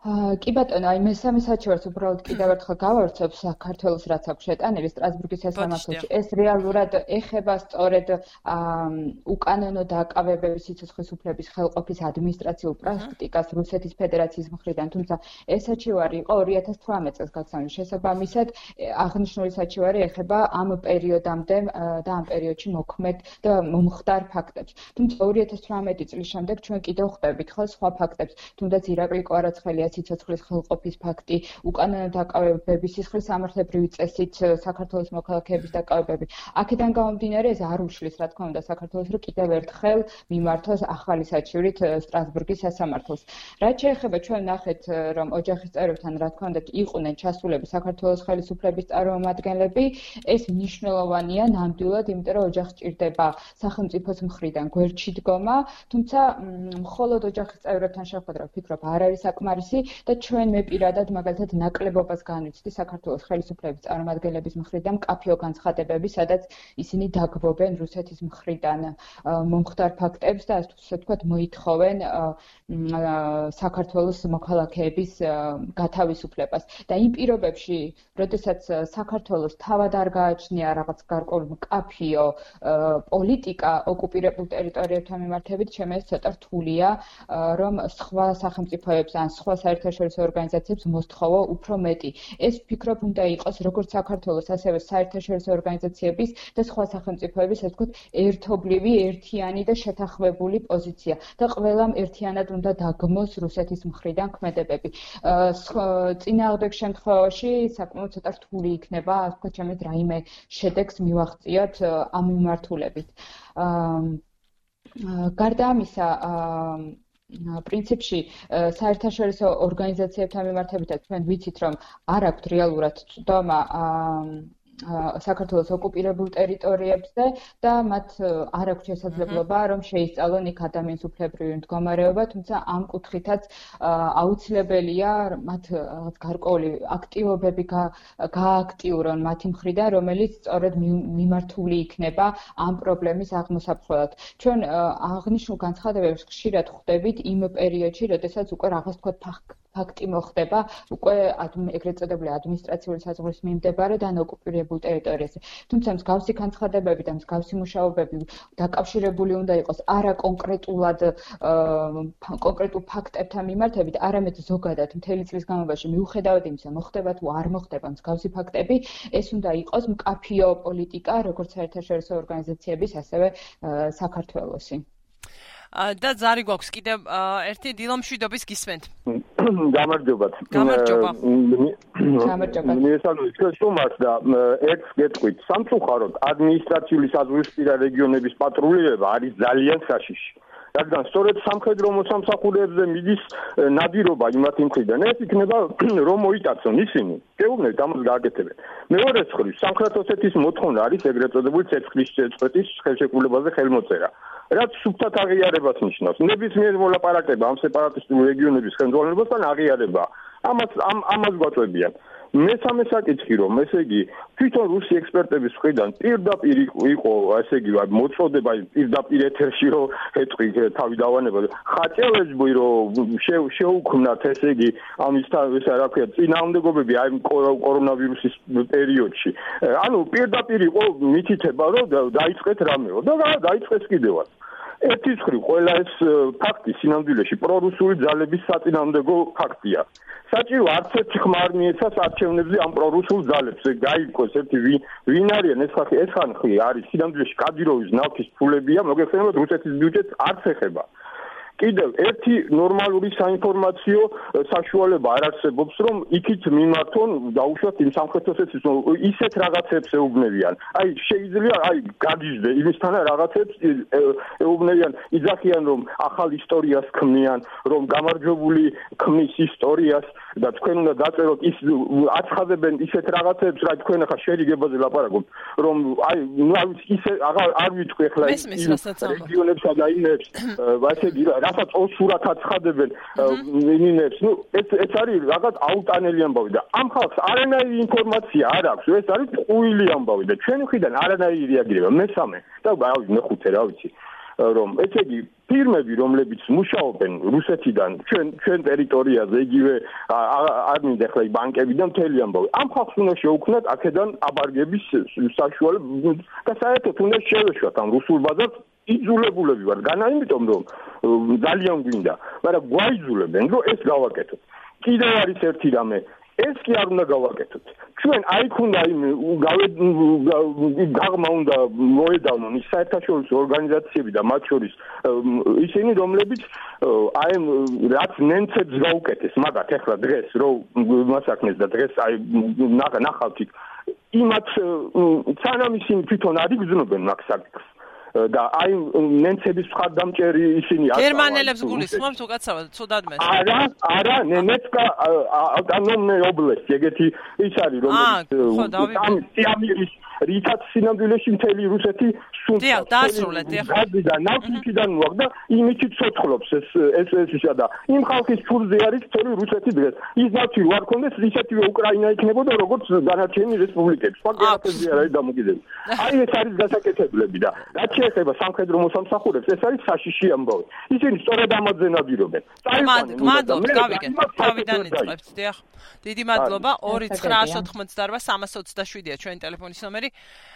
S2: კი ბატონო, აი მესამე საჩივარს უბრალოდ კიდევ ერთხელ გავავრცებ საქართველოს რაც აქვს შეტანილი სტრასბურგის სასამართლოში. ეს რეალურად ეხება სწორედ უკანონო დაკავებების სიცოცხლის უფლების ხელყოფის ადმინისტრაციულ პრაქტიკას რუსეთის ფედერაციის მხრიდან, თუმცა ეს საჩივარი იყო ორი ათას თვრამეტ წელს გაქცეული. შესაბამისად, აღნიშნული საჩივარი ეხება ამ პერიოდამდე და ამ პერიოდში მოქმედ და მომხდარ ფაქტებს. თუმცა ორი ათას თვრამეტი წლის შემდეგ ჩვენ კიდევ ხვდებით ხოლმე სხვა ფაქტებს, თუნდაც ირაკლი კვარაცხელია სიცოცხლის ხელყოფის ფაქტი, უკანონო დაკავებების, სისხლის სამართლებრივი წესით საქართველოს მოქალაქეების დაკავებები. აქედან გამომდინარე, ეს არ უშლის, რა თქმა უნდა, საქართველოს რომ კიდევ ერთხელ მიმართოს ახალი საჩივრით სტრასბურგის სასამართლოს. რაც შეეხება ჩვენ ნახეთ, რომ ოჯახის წევრებთან, რა თქმა უნდა, იყვნენ ჩასულები საქართველოს ხელისუფლების წარმომადგენლები, ეს მნიშვნელოვანია ნამდვილად, იმიტომ რომ ოჯახს ჭირდება სახელმწიფოს მხრიდან გვერდში დგომა, თუმცა მხოლოდ ოჯახის წევრებთან შეხვედრა ვფიქრობ არ არის საკმარისი და ჩვენ მე პირადად მაგალითად ნაკლებობას განვიცდი საქართველოს ხელისუფლების წარმომადგენლების მხრიდან მკაფიო განცხადებები, სადაც ისინი დაგბობენ რუსეთის მხრიდან მომხდარ ფაქტებს და ასე ვთქვათ მოითხოვენ საქართველოს მოქალაქეების გათავისუფლებას. და იმ პირობებში, როდესაც საქართველოს თავად არ გააჩნია რაღაც გარკვეული მკაფიო პოლიტიკა ოკუპირებულ ტერიტორიებთან მიმართებით, ჩემი ეს ცოტა რთულია, რომ სხვა სახელმწიფოებს ან სხვა საერთაშორისო ორგანიზაციებს მოსთხოვო უფრო მეტი. ეს ვფიქრობ უნდა იყოს როგორც საქართველოს, ასევე საერთაშორისო ორგანიზაციების და სხვა სახელმწიფოების, ასე ვთქვათ, ერთობლივი, ერთიანი და შეთანხმებული პოზიცია და ყველამ ერთიანად უნდა დაგმოს რუსეთის მხრიდან ქმედებები. წინააღმდეგ შემთხვევაში საკმაოდ ცოტა რთული იქნება, ასე ვთქვათ, ჩემით რაიმე შედეგს მივაღწიოთ ამ მიმართულებით. გარდა ამისა, პრინციპში საერთაშორისო ორგანიზაციებთან მიმართებითაც ჩვენ ვიცით, რომ არ აქვთ რეალურად წვდომა საქართველოს ოკუპირებულ ტერიტორიებზე და მათ არ აქვს შესაძლებლობა, რომ შეისწავლონ იქ ადამიანის უფლებრივი მდგომარეობა, თუმცა ამ კუთხითაც აუცილებელია მათ რაღაც გარკვეული აქტივობები გააქტიურონ მათი მხრიდან, რომელიც სწორედ მიმართული იქნება ამ პრობლემის აღმოსაფხვრელად. ჩვენ აღნიშნულ განცხადებებს ხშირად ხვდებით იმ პერიოდში, როდესაც უკვე რაღაც თქვა ფაქტი მოხდება, უკვე ეგრეთ წოდებული ადმინისტრაციული საზღვრის მიმდებარე და ოკუპირებულ ტერიტორიაზე. თუმცა მსგავსი განცხადებები და მსგავსი მუშაობები დაკავშირებული უნდა იყოს არა კონკრეტულად კონკრეტულ ფაქტებთან მიმართებით, არამედ ზოგადად მთელი წლის განმავლობაში მიუხედავად იმისა, მოხდება თუ არ მოხდება მსგავსი ფაქტები, ეს უნდა იყოს მკაფიო პოლიტიკა, როგორც საერთაშორისო ორგანიზაციების, ასევე საქართველოსი.
S1: და ზარი გვაქვს კიდევ ერთი დილო მშვიდობის გისმენთ.
S4: გამარჯობათ.
S1: გამარჯობა.
S2: გამარჯობა.
S4: მიესალმებით შუმარს და ერთს გეტყვით, სამწუხაროდ ადმინისტრაციული საზღვრისპირა რეგიონების პატრულირება არის ძალიან საშიში. რადგან სწორედ სამხედრო მოსამსახურეებზე მიდის ნადირობა იმათი მხრიდან. ეს იქნება რომ მოიტაცონ ისინი. გეუბნებით ამას გააკეთებენ. მეორე მხრივ, სამხრეთ ოსეთის მოთხოვნა არის ეგრეთ წოდებული ცეცხლის წვეთის ხელშეკრულებაზე ხელმოწერა. რაც სუფთად აღიარებას ნიშნავს. ნებისმიერ მოლაპარაკება ამ სეპარატისტული რეგიონების ხელმძღვანელობასთან აღიარება. ამას ამას გვაწვევიან. მესამე საკითხი რომ ესე იგი თვითონ რუსი ექსპერტების მხრიდან პირდაპირ იყო ესე იგი მოწოდება პირდაპირ ეთერში რომ ეთყვი თავი დავანება ხაჭელები რომ შეუქმნათ ესე იგი ამისთან ეს რა ქვია წინააღმდეგობები აი კორონავირუსის პერიოდში ანუ პირდაპირ იყო მითითება რომ დაიწყეთ რამეო და დაიწყეს კიდევაც ერთი მხრივ ყველა ეს ფაქტი სინამდვილეში პრორუსული ძალების საწინააღმდეგო ფაქტია. საჭირო არც ერთი ხმა არ მიეცას არჩევნებზე ამ პრორუსულ ძალებს. გაიგოს ერთი ვინ არიან ეს ხალხი ეს ხალხი არის სინამდვილეში კადიროვის ნავთის ფულებია, მოგეხსენებათ რუსეთის ბიუჯეტს არც ეხება. კიდევ ერთი ნორმალური საინფორმაციო საშუალება არ არსებობს, რომ იქით მიმართონ დაუშვათ იმ სამხრეთ ოსეთის ისეთ რაღაცებს ეუბნებიან. აი შეიძლება აი გაგიჟდე იმისთანა რაღაცებს ეუბნებიან, იძახიან რომ ახალ ისტორიას ქმნიან, რომ გამარჯვებული ქმნის ისტორიას და თქვენ უნდა დაწეროთ ის აცხადებენ ისეთ რაღაცებს, რა თქვენ ახლა შერიგებაზე ლაპარაკობთ, რომ აი ნუ არ ვიცი ისე არ ვიტყვი ახლა ის რეგიონებსა და იმებს, ასე იგი რასაც ოსურად აცხადებენ ინინებს, ნუ ეს ეს არის რაღაც აუტანელი ამბავი და ამ ხალხს არანაირი ინფორმაცია არ აქვს, ეს არის ტყუილი ამბავი და ჩვენი მხრიდან არანაირი რეაგირება. მესამე და აი მეხუთე რა ვიცი, რომ ესე იგი
S6: ფირმები, რომლებიც მუშაობენ რუსეთიდან ჩვენ ჩვენ ტერიტორიაზე, იგივე არ მინდა ახლა ბანკები და მთელი ამბავი. ამ ხალხს უნდა შეუქმნათ აქედან აბარგების საშუალება და საერთოდ უნდა შევეშვათ ამ რუსულ ბაზარს იძულებულები ვარ. განა იმიტომ რომ ძალიან გვინდა, მაგრამ გვაიძულებენ რომ ეს გავაკეთოთ. კიდევ არის ერთი რამე ეს კი არ უნდა გავაკეთოთ. ჩვენ აიქ უნდა იმ გაღმა უნდა მოედავნონ ის საერთაშორისო ორგანიზაციები და მათ შორის ისინი რომლებიც აი რაც ნენცებს გაუკეთეს მაგათ ახლა დღეს რომ მასაკნეს და დღეს აი ნახავთ იმათ სანამ ისინი თვითონ არ იგრძნობენ მაგ საკითხს და აი ნენცების მხარდამჭერი ისინი
S1: არ გერმანელებს გულისხმობთ უკაცრავად ცუდად მე
S6: არა არა ნენეცკა ავტონომიე ობლასტი ეგეთი ის არის რომელიც ამ სიამირის რითაც სინამდვილეში მთელი რუსეთი
S1: სუნთქავს დაასრულეთ
S6: და ნავთობიდან მოაქვს და იმით ცოცხლობს ეს ეს ესა და იმ ხალხის ფურზე არის მთელი რუსეთი დღეს ის ნავთი რო არ კონდეს ისეთივე უკრაინა იქნებოდა როგორც დანარჩენი რესპუბლიკები სხვა გეოგრაფიაზე არ არის დამოკიდებული აი ეს არის გასაკეთებლები და რაც შეეხება სამხედრო მოსამსახურებს ეს არის საშიში ამბავი ისინი სწორედ ამაზე ნადირობენ
S1: მადლობა გავიგეთ თავიდან იწყებთ დიახ დიდი მადლობა ორი ცხრა ოცდაოთხმოცდაარბა სამას ოცდაშვიდია ჩვენი ტელეფონის ნომერი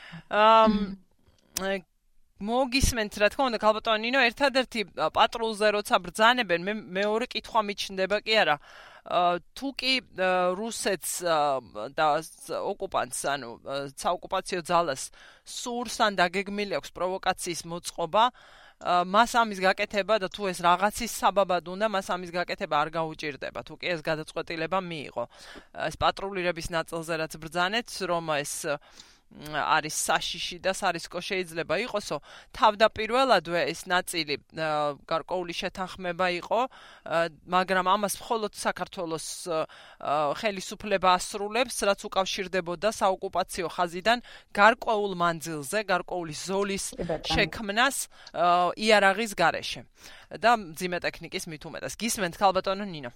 S1: მოგისმენთ რა თქმა უნდა ქალბატონო ნინო ერთადერთი პატრულზე როცა ბრძანებენ მე მეორე კითხვა მიჩნდება კი არა თუ კი რუსეთს და ოკუპანტს ანუ საოკუპაციო ძალას სურს ან დაგეგმილი აქვს პროვოკაციის მოწყობა მას ამის გაკეთება და თუ ეს რაღაცის საბაბად უნდა მას ამის გაკეთება არ გაუჭირდება თუ კი ეს გადაწყვეტილება მიიღო ეს პატრულირების ნაწილზე რაც ბრძანეთ რომ ეს არის საშიში და სარისკო შეიძლება იყოსო თავდაპირველადვე ეს ნაწილი გარკვეული შეთანხმება იყო მაგრამ ამას მხოლოდ საქართველოს ხელისუფლება ასრულებს რაც უკავშირდებოდა საოკუპაციო ხაზიდან გარკვეულ მანძილზე გარკვეული ზოლის შექმნას იარაღის გარეშე და მძიმე ტექნიკის მით უმეტეს გისმენთ ქალბატონო ნინო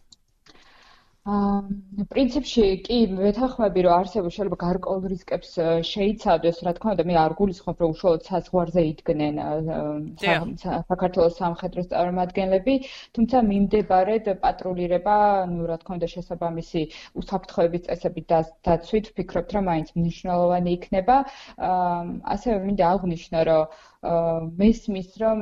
S2: აა პრინციპში კი ვეთანხმები რომ არსებობს შეიძლება გარკვეულ რისკებს შეიცავდეს რა თქმა უნდა მე არ გულისხმობ რომ უშუალოდ საზღვარზე იდგნენ საქართველოს სამხედრო წარმომადგენლები თუმცა მიმდებარედ პატრულირება ნუ რა თქმა უნდა შესაბამისი უსაფრთხოების წესებით დაცვით ვფიქრობთ რომ მაინც მნიშვნელოვანი იქნება ასევე მინდა აღვნიშნო რომ მესმის რომ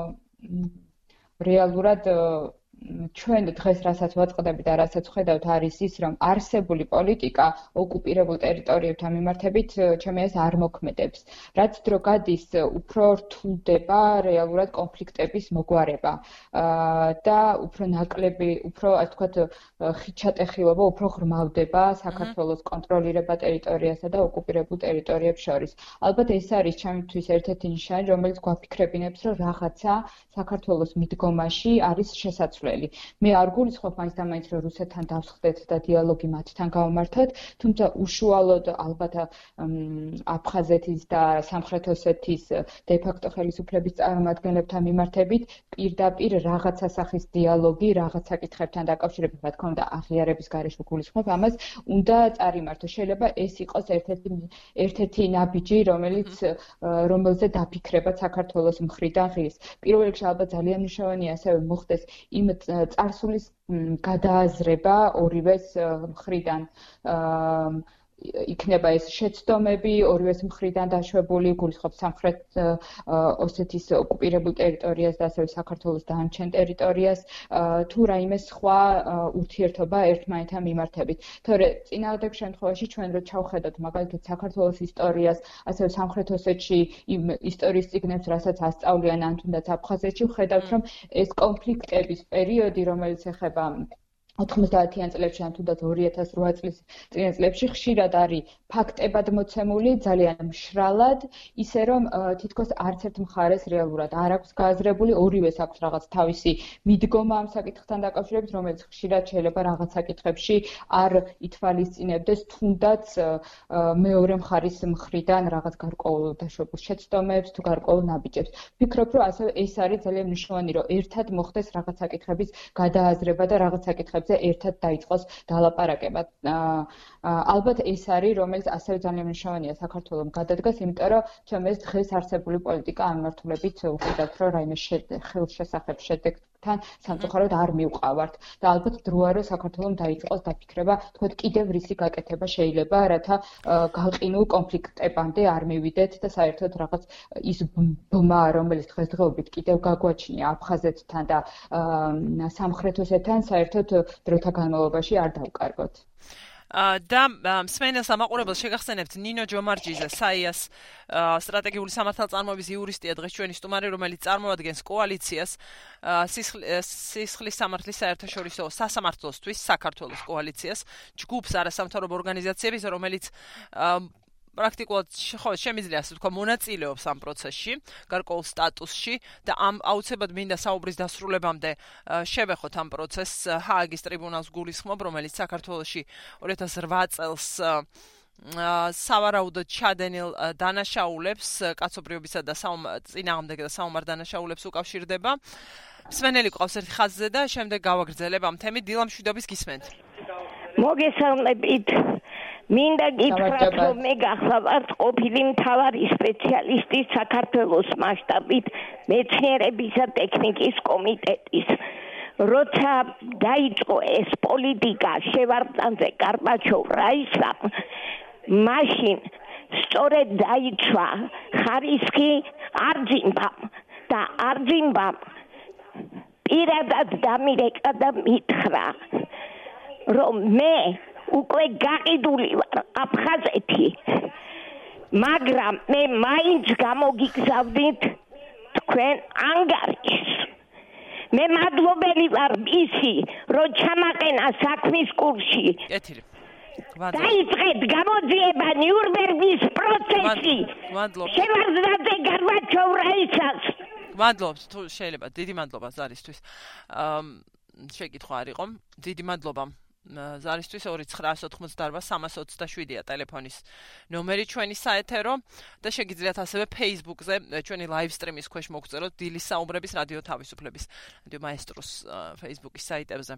S2: რეალურად ჩვენ დღეს რასაც ვაწყდებით და რასაც ხედავთ არის ის რომ არსებული პოლიტიკა ოკუპირებულ ტერიტორიებთან მიმართებით ჩემი აზრით არ მოქმედებს რაც დრო გადის უფრო რთულდება რეალურად კონფლიქტების მოგვარება და უფრო ნაკლები უფრო ასე ვთქვათ ხიჩატეხილობა უფრო ღრმავდება საქართველოს კონტროლირება ტერიტორიასა და ოკუპირებულ ტერიტორიებს შორის ალბათ ეს არის ჩემთვის ერთ-ერთი ნიშანი რომელიც გვაფიქრებინებს რომ რაღაცა საქართველოს მიდგომაში არის შესაძლებელი მე არ გულისხმობ მაინც და მაინც რომ რუსეთთან დავსხდეთ და დიალოგი მათთან გავმართოთ, თუმცა უშუალოდ ალბათ აფხაზეთის და სამხრეთ ოსეთის დე-ფაქტო ხელისუფლების წარმომადგენლებთან მიმართებით პირდაპირ რაღაცა სახის დიალოგი, რაღაც საკითხებთან დაკავშირებით, რა თქმა უნდა, აღიარების გარეშე გულისხმობ ამას, უნდა წარიმართოს. შეიძლება ეს იყოს ერთ-ერთი ერთ-ერთი ნაბიჯი, რომელიც რომელზე დაფიქრება საქართველოს მხრიდან ღირს. პირველ რიგში ალბათ ძალიან მნიშვნელოვანია ასევე მოხდეს იმ წარსულის გადააზრება ორივეს მხრიდან იქნება ეს შეცდომები ორივეს მხრიდან დაშვებული გულისხმობ სამხრეთ ოსეთის ოკუპირებულ ტერიტორიას და ასევე საქართველოს დანარჩენ ტერიტორიას თუ რაიმე სხვა ურთიერთობა ერთმანეთთან მიმართებით. თორე წინააღმდეგ შემთხვევაში ჩვენ რო ჩავხედოთ მაგალითად საქართველოს ისტორიას, ასევე სამხრეთ ოსეთში იმ ისტორიის წიგნებს, რასაც ასწავლიან ან თუნდაც აფხაზეთში, ვხედავთ რომ ეს კონფლიქტების პერიოდი, რომელიც ეხება ოთხმოცდაათიან წლებში ან თუნდაც ორი ათას რვა წლის წინა წლებში ხშირად არის ფაქტებად მოცემული, ძალიან მშრალად, ისე რომ თითქოს არც ერთ მხარეს რეალურად არ აქვს გააზრებული, ორივეს აქვს რაღაც თავისი მიდგომა ამ საკითხთან დაკავშირებით, რომელიც ხშირად შეიძლება რაღაც საკითხებში არ ითვალისწინებდეს თუნდაც მეორე მხარის მხრიდან რაღაც გარკვეულ დაშვებულ შეცდომებს თუ გარკვეულ ნაბიჯებს. ვფიქრობ, რომ ასევე ეს არის ძალიან მნიშვნელოვანი, რომ ერთად მოხდეს რაღაც საკითხების გადააზრება და რაღაც საკითხებზე საკითხებზე ერთად დაიწყოს დალაპარაკება. ალბათ ეს არის, რომელიც ასევე ძალიან მნიშვნელოვანია საქართველოს გადადგას, იმიტომ რომ ჩემს ეს დღეს არსებული პოლიტიკა ამ მიმართულებით უხედავთ, რომ რაიმე ხელშესახებ შედეგთან სამწუხაროდ არ მივყავართ და ალბათ დროა რომ საქართველოს დაიწყოს დაფიქრება, თქო კიდევ რისი გაკეთება შეიძლება, რათა გაყინულ კონფლიქტებამდე არ მივიდეთ და საერთოდ რაღაც ის ბმა, რომელიც დღესდღეობით კიდევ გაგვაჩნია აფხაზეთთან და სამხრეთ ოსეთთან, საერთოდ დროთა განმავლობაში არ დავკარგოთ.
S1: და მსმენელს ამაყურებელს შეგახსენებთ ნინო ჯომარჯიძე, საიას სტრატეგიული სამართალწარმოების იურისტია, დღეს ჩვენი სტუმარი, რომელიც წარმოადგენს კოალიციას სისხლის სამართლის საერთაშორისო სასამართლოსთვის საქართველოს კოალიციას, ჯგუფს არასამთავრობო ორგანიზაციების, რომელიც პრაქტიკულად ხო შემიძლია ასე თქვა მონაწილეობს ამ პროცესში, გარკვეულ სტატუსში და ამ აუცილებლად მინდა საუბრის დასრულებამდე შევეხოთ ამ პროცესს ჰააგის ტრიბუნალს გულისხმობ, რომელიც საქართველოში ორი ათას რვა წელს სავარაუდოდ ჩადენილ დანაშაულებს, კაცობრიობისა და წინააღმდეგ და საომარ დანაშაულებს უკავშირდება. მსმენელი ყავს ერთი ხაზზე და შემდეგ გავაგრძელებ ამ თემით. დილა მშვიდობის გისმენთ.
S7: მოგესალმებით. მინდა გითხრათ, რომ მე გახლავართ ყოფილი მთავარი სპეციალისტი საქართველოს მასშტაბით მეცნიერებისა ტექნიკის კომიტეტის. როცა დაიწყო ეს პოლიტიკა შევარდნაძე კარბაჩოვ-რაისამ, მაშინ სწორედ დაიცვა ხარისხი არჯიმბამ და არჯიმბამ პირადად დამირეკა და მითხრა, რომ მე უკვე გაყიდული ვარ აფხაზეთი, მაგრამ მე მაინც გამოგიგზავნით თქვენ ანგარიშს. მე მადლობელი ვარ ისი, რომ ჩამაყენა საქმის კურსში. დაიწყეთ გამოძიება ნიურნბერგის პროცესი. შევარდნაძე კარბაჩოვ-რაისას.
S1: მადლობთ, თუ შეიძლება, დიდი მადლობა ზარისთვის. შეკითხვა არ იყო. დიდი მადლობა. ზარისთვის ორი ცხრაასი ოთხმოცდაარბა სამას ოცდაშვიდია ტელეფონის ნომერი ჩვენი საეთერო და შეგიძლიათ ასევე Facebook-ზე ჩვენი live stream-ის ქვეშ მოგწეროთ დილის საუბრების რადიო თავისუფლების რადიო მაესტროს Facebook-ის საიტებზე.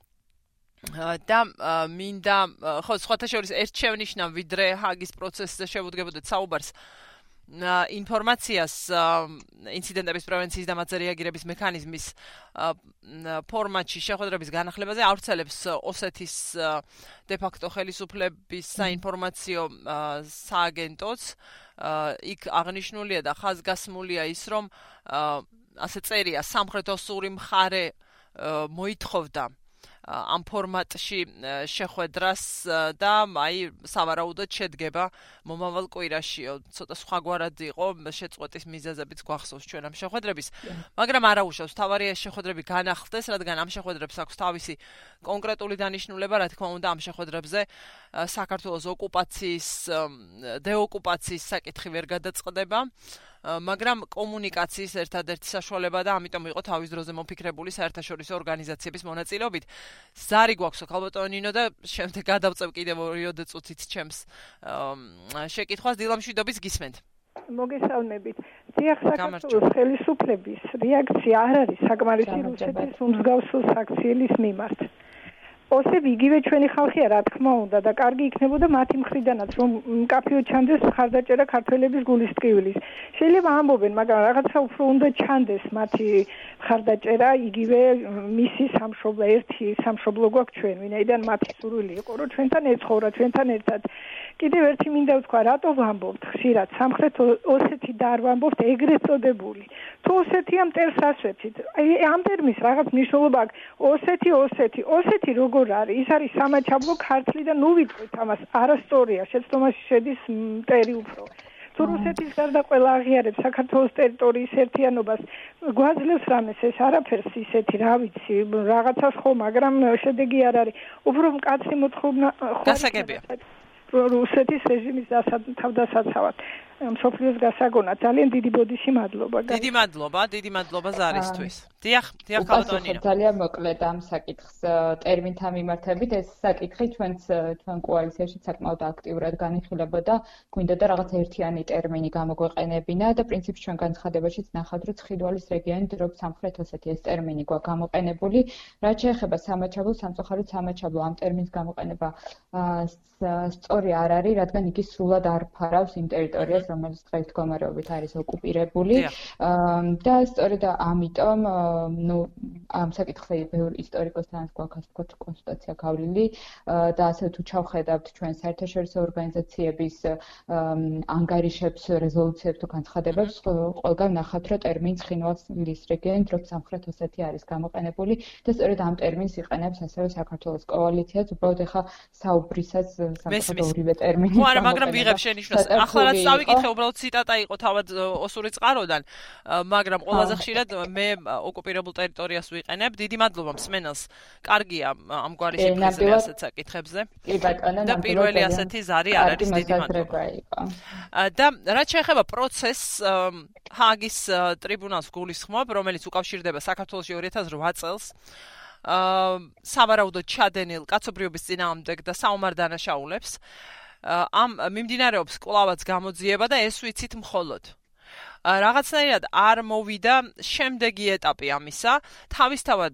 S1: და მინდა ხო სხვათა შორის ერთ შევნიშნავ, ვიდრე ჰაგის პროცესზე შევუდგებოდეთ საუბარს, ინფორმაციას ინციდენტების პრევენციის და მათზე რეაგირების მექანიზმის ფორმატში შეხვედრების განახლებაზე ავრცელებს ოსეთის დე-ფაქტო ხელისუფლების საინფორმაციო სააგენტოც. იქ აღნიშნულია და ხაზგასმულია ის, რომ ასე წერია, სამხრეთ ოსური მხარე მოითხოვდა ამ ფორმატში შეხვედრას და აი სავარაუდოდ შედგება მომავალ კვირაში. ცოტა სხვაგვარად იყო შეწყვეტის მიზეზებიც გვახსოვს ჩვენ ამ შეხვედრების, მაგრამ არაუშავს თავარია შეხვედრები განახლდეს, რადგან ამ შეხვედრებს აქვს თავისი კონკრეტული დანიშნულება, რა თქმა უნდა ამ შეხვედრებზე საქართველოს ოკუპაციის დეოკუპაციის საკითხი ვერ გადაწყდება, მაგრამ კომუნიკაციის ერთადერთი საშუალება და ამიტომ იყო თავის დროზე მოფიქრებული საერთაშორისო ორგანიზაციების მონაწილეობით. ზარი გვაქვს ქალბატონო ნინო და შემდეგ გადავწევ კიდევ ორიოდე წუთით ჩემს შეკითხვას. დილა მშვიდობის გისმენთ.
S8: მოგესალმებით. დიახ, საქართველოს ხელისუფლების რეაქცია არ არის საკმარისი რუსეთის უმსგავსო საქციელის მიმართ. ოსებ იგივე ჩვენი ხალხია, რა თქმა უნდა, და კარგი იქნებოდა მათი მხრიდანაც, რომ მკაფიო ჩანდეს მხარდაჭერა ქართველების გულის ტკივილის. შეიძლება ამბობენ, მაგრამ რაღაცა უფრო უნდა ჩანდეს მათი მხარდაჭერა, იგივე მისი სამშობლო, ერთი სამშობლო გვაქვს ჩვენ, ვინაიდან მათი სურვილი იყო, რომ ჩვენთან ეცხოვრა, ჩვენთან ერთად. კიდევ ერთი მინდა ვთქვა, რატო ვამბობთ ხშირად სამხრეთ ოსეთი და არ ვამბობთ ეგრეთ წოდებული. თუ ოსეთია მტერს ასვეთით. აი ამ ტერმის რაღაც მნიშვნელობა აქვს. ოსეთი, ოსეთი, ოსეთი როგორ არის? ის არის სამაჩაბლო ქართლი და ნუ ვიტყვით ამას. არასწორია, შეცდომაში შედის მტერი უფრო. თუ რუსეთის გარდა ყველა აღიარებს საქართველოს ტერიტორიის ერთიანობას, გვაძლევს რამეს ეს არაფერს ისეთი, რა ვიცი, რაღაცას ხო, მაგრამ შედეგი არ არის. უფრო მკაცრი მოთხოვნა
S1: დასაგებია.
S8: რუსეთის რეჟიმის თავდასაცავად. მსოფლიოს გასაგონად ძალიან დიდი ბოდიში მადლობა.
S1: დიდი მადლობა, დიდი მადლობა ზარისთვის. დიახ, დიახ ქალბატონია.
S2: ძალიან მოკლედ ამ საკითხს ტერმინთან მიმართებით, ეს საკითხი ჩვენც ჩვენ კოალიციაში საკმაოდ აქტიურად განიხილებოდა, გვინდა და რაღაც ერთიანი ტერმინი გამოგვეყენებინა და პრინციპში ჩვენ განცხადებაშიც ნახავთ, რომ ცხინვალის რეგიონი დროებით სამხრეთ ოსეთის ეს ტერმინი გვაქვს გამოყენებული, რაც შეეხება სამაჩაბლო, სამწუხაროდ სამაჩაბლო ამ ტერმინის გამოყენება სწორი არ არის, რადგან იგი სრულად არ ფარავს იმ ტერიტორიას, რომელიც დღეს მდგომარეობით არის ოკუპირებული და სწორედ ამიტომ ნუ ამ საკითხზე ბევრ ისტორიკოსთანაც გვაქვს ასე ვთქვათ კონსულტაცია გავლილი და ასე თუ ჩავხედავთ ჩვენ საერთაშორისო ორგანიზაციების ანგარიშებს, რეზოლუციებს თუ განცხადებებს, ყველგან ნახავთ, რომ ტერმინი ცხინვალის რეგიონი დროებით სამხრეთ ოსეთი არის გამოყენებული და სწორედ ამ ტერმინს იყენებს ასევე საქართველოს კოალიციაც, უბრალოდ ეხა საუბრისას სამწუხაროდ ორივე ტერმინი.
S1: ხო, არა, მაგრამ ვიღებ შენიშვნას. ახლა რაც წავიკითხე, უბრალოდ ციტატა იყო თავად ოსური წყაროდან, მაგრამ ყველაზე ხშირად მე ოკუპირებულ ტერიტორიას ვიყენებ. დიდი მადლობა მსმენელს. კარგია ამგვარი სიფრიზე ასეთ საკითხებზე.
S2: კი ბატონო,
S1: და პირველი ასეთი ზარი არ არის, დიდი მადლობა. და რაც შეეხება პროცესს, ჰააგის ტრიბუნალს გულისხმობ, რომელიც უკავშირდება საქართველოში ორი ათას რვა წელს. სავარაუდოდ ჩადენილ კაცობრიობის წინააღმდეგ და საომარ დანაშაულებს ამ მიმდინარეობს კვლავაც გამოძიება და ეს ვიცით მხოლოდ რაღაცნაირად არ მოვიდა შემდეგი ეტაპი ამისა თავისთავად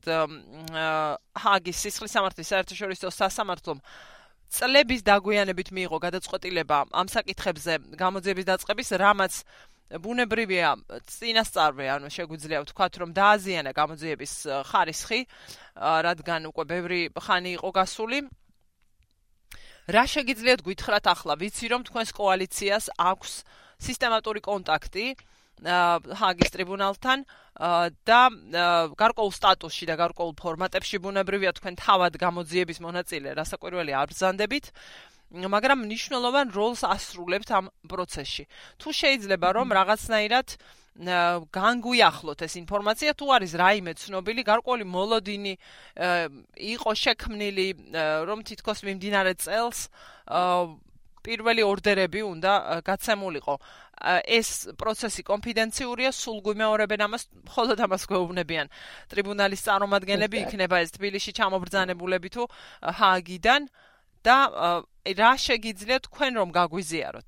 S1: ჰააგის სისხლის სამართლის საერთაშორისო სასამართლომ წლების დაგვიანებით მიიღო გადაწყვეტილება ამ საკითხებზე გამოძიების დაწყების რამაც ბუნებრივია წინასწარვე, ანუ შეგვიძლია ვთქვათ, რომ დააზიანა გამოძიების ხარისხი, რადგან უკვე ბევრი ხანი იყო გასული. რა შეგიძლიათ გითხრათ ახლა? ვიცი, რომ თქვენს კოალიციას აქვს სისტემატური კონტაქტი ჰააგის ტრიბუნალთან და გარკვეულ სტატუსში და გარკვეულ ფორმატებში ბუნებრივია თქვენ თავად გამოძიების მონაწილე, რასაკვირველი არ ბრძანდებით. მაგრამ მნიშვნელოვან როლს ასრულებთ ამ პროცესში. თუ შეიძლება რომ რაღაცნაირად განგვიახლოთ ეს ინფორმაცია, თუ არის რაიმე ცნობილი, გარკვეული მოლოდინი იყო შექმნილი, რომ თითქოს მიმდინარე წელს პირველი ორდერები უნდა გაცემულიყო. ეს პროცესი კონფიდენციურია, სულ გვიმეორებენ ამას, მხოლოდ ამას გვეუბნებიან. ტრიბუნალის წარმომადგენლები იქნება ეს თბილისში ჩამობრძანებულები თუ ჰააგიდან და რა შეგიძლიათ თქვენ რომ გაგვიზიაროთ?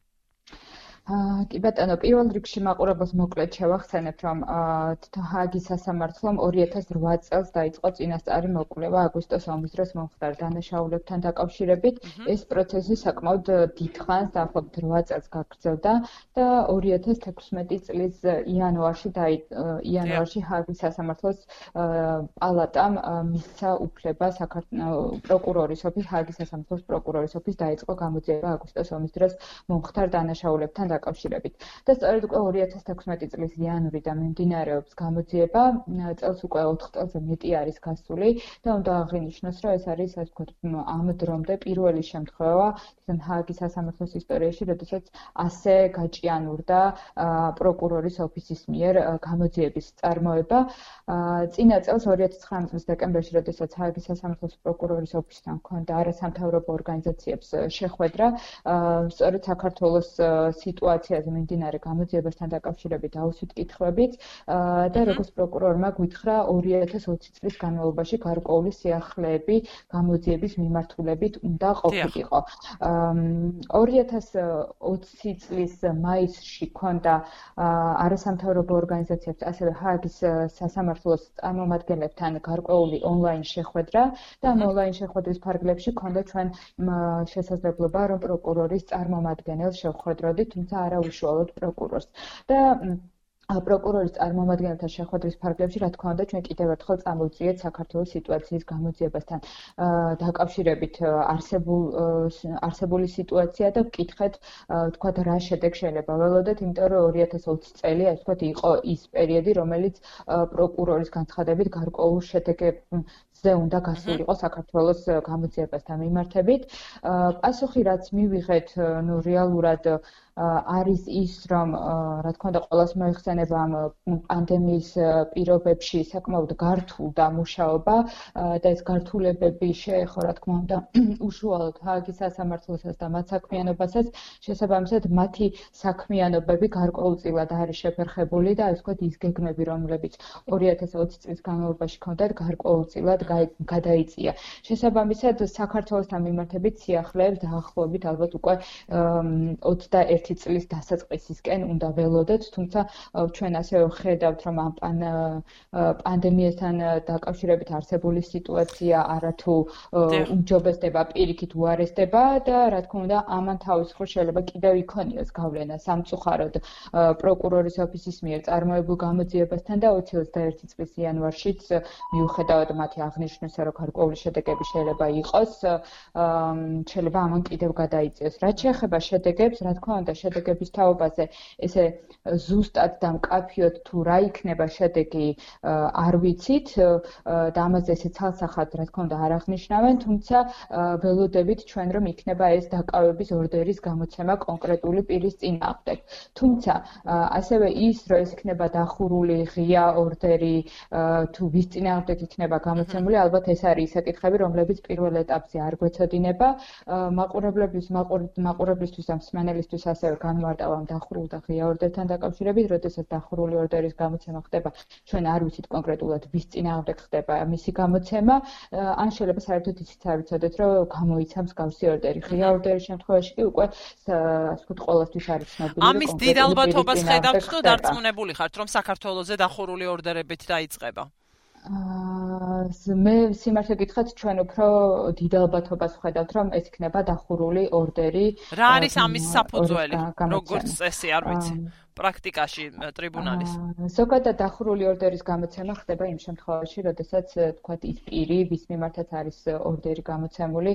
S2: კი ბატონო, პირველ რიგში მაყურებელს მოკლედ შევახსენებ, რომ ჰააგის სასამართლომ ორი ათას რვა წელს დაიწყო წინასწარი მოკვლევა აგვისტოს ომის დროს მომხდარ დანაშაულებთან დაკავშირებით. ეს პროცესი საკმაოდ დიდხანს, დაახლოებით რვა წელს გაგრძელდა და ორი ათას თექვსმეტი წლის იანვარში იანვარში ჰააგის სასამართლოს პალატამ მისცა უფლება საქართველოს პროკურორის ოფის, ჰააგის სასამართლოს პროკურორის ოფის დაიწყო გამოძიება აგვისტოს ომის დროს მომხდარ დანაშაულებთან დაკავშირებით. და სწორედ უკვე ორი ათას თექვსმეტი წლის იანვრიდან მიმდინარეობს გამოძიება, წელს უკვე ოთხ წელზე მეტი არის გასული და უნდა აღინიშნოს, რომ ეს არის ასე ვთქვათ, ამ დრომდე პირველი შემთხვევა ჰააგის სასამართლოს ისტორიაში, როდესაც ასე გაჭიანურდა პროკურორის ოფისის მიერ გამოძიების წარმოება. წინა წელს ორი ათას ცხრამეტ წლის დეკემბერში, როდესაც ჰააგის სასამართლოს პროკურორის ოფისთან ჰქონდა არასამთავრობო ორგანიზაციებს შეხვედრა, სწორედ საქართველოს სიტუაციაზე მიმდინარე გამოძიებასთან დაკავშირებით აუცილებლად კითხვებით და როგორც პროკურორმა გითხრა ორი ათას ოცი წლის განმავლობაში გარკვეული სიახლეები გამოძიების მიმართულებით უნდა ყოფილიყო. ორი ათას ოცი წლის მაისში ჰქონდა არასამთავრობო ორგანიზაციებს, ასევე ჰააგის სასამართლოს წარმომადგენლებთან გარკვეული ონლაინ შეხვედრა და ამ ონლაინ შეხვედრის ფარგლებში ჰქონდა ჩვენ შესაძლებლობა, რომ პროკურორის წარმომადგენელს შევხვედროდით, თუმცა არა უშუალოდ პროკურორს. და პროკურორის წარმომადგენელთა შეხვედრის ფარგლებში, რა თქმა უნდა, ჩვენ კიდევ ერთხელ წამოვწიეთ საქართველოს სიტუაციის გამოძიებასთან დაკავშირებით არსებულ არსებული სიტუაცია და ვკითხეთ, ვთქვათ, რა შედეგ შეიძლება ველოდეთ, იმიტომ რომ ორი ათას ოცი წელი, ასე ვთქვათ, იყო ის პერიოდი, რომელიც პროკურორის განცხადებით გარკვეულ შედეგებზე უნდა გასულიყო საქართველოს გამოძიებასთან მიმართებით. პასუხი, რაც მივიღეთ, ნუ რეალურად არის ის, რომ რა თქმა უნდა, ყველას მოიხსენება ამ პანდემიის პირობებში საკმაოდ გართულ და მუშაობა და ეს გართულებები შეეხო, რა თქმა უნდა, უშუალოდ ჰააგის სასამართლოსაც და მათ საქმიანობასაც, შესაბამისად, მათი საქმიანობები გარკვეულწილად არის შეფერხებული და ასე ვთქვათ, ის გეგმები, რომლებიც ორი ათას ოცი წლის განმავლობაში ჰქონდათ, გარკვეულწილად გადაიწია. შესაბამისად, საქართველოსთან მიმართებით სიახლეებს დაახლოებით ალბათ უკვე ოცდაერთი წლის დასაწყისისკენ უნდა ველოდეთ, თუმცა ჩვენ ასევე ვხედავთ, რომ ამ პანდემიასთან დაკავშირებით არსებული სიტუაცია არათუ უმჯობესდება, პირიქით უარესდება და რა თქმა უნდა, ამან თავის მხრივ შეიძლება კიდევ იქონიოს გავლენა სამწუხაროდ პროკურორის ოფისის მიერ წარმოებულ გამოძიებასთან და ოცდაერთი წლის იანვარშიც მიუხედავად მათი აღნიშვნისა, რომ გარკვეული შედეგები შეიძლება იყოს, შეიძლება ამან კიდევ გადაიწიოს. რაც შეეხება შედეგებს, რა თქმა უნდა, შედეგების თაობაზე ესე ზუსტად და მკაფიოდ თუ რა იქნება შედეგი არ ვიცით და ამაზე ესე ცალსახად რა თქმა უნდა არ აღნიშნავენ, თუმცა ველოდებით ჩვენ რომ იქნება ეს დაკავების ორდერის გამოცემა კონკრეტული პირის წინააღმდეგ. თუმცა ასევე ის, რომ ეს იქნება დახურული ღია ორდერი თუ ვის წინააღმდეგ იქნება გამოცემული, ალბათ ეს არის საკითხები, რომლებიც პირველ ეტაპზე არ გვეცოდინება. მაყურებლებისთვის მაყურებლისთვის და მსმენელისთვის ასევე განმარტავ ამ დახურულ და ღია ორდერთან დაკავშირებით, როდესაც დახურული ორდერის გამოცემა ხდება, ჩვენ არ ვიცით კონკრეტულად ვის წინააღმდეგ ხდება მისი გამოცემა, ან შეიძლება საერთოდ ისიც არ ვიცოდეთ, რომ გამოიცა მსგავსი ორდერი. ღია ორდერის შემთხვევაში კი უკვე ასე ვთქვათ, ყველასთვის არის ცნობილი.
S1: ამის დიდ ალბათობას ხედავთ თუ დარწმუნებული ხართ, რომ საქართველოზე დახურული ორდერებით დაიწყება?
S2: მე სიმართლე გითხრათ, ჩვენ უფრო დიდ ალბათობას ვხედავთ, რომ ეს იქნება დახურული ორდერი.
S1: რა არის ამის საფუძველი? როგორც წესი, არ ვიცი. პრაქტიკაში ტრიბუნალის.
S2: ზოგადად დახურული ორდერის გამოცემა ხდება იმ შემთხვევაში, როდესაც თქვათ ის პირი, ვის მიმართაც არის ორდერი გამოცემული,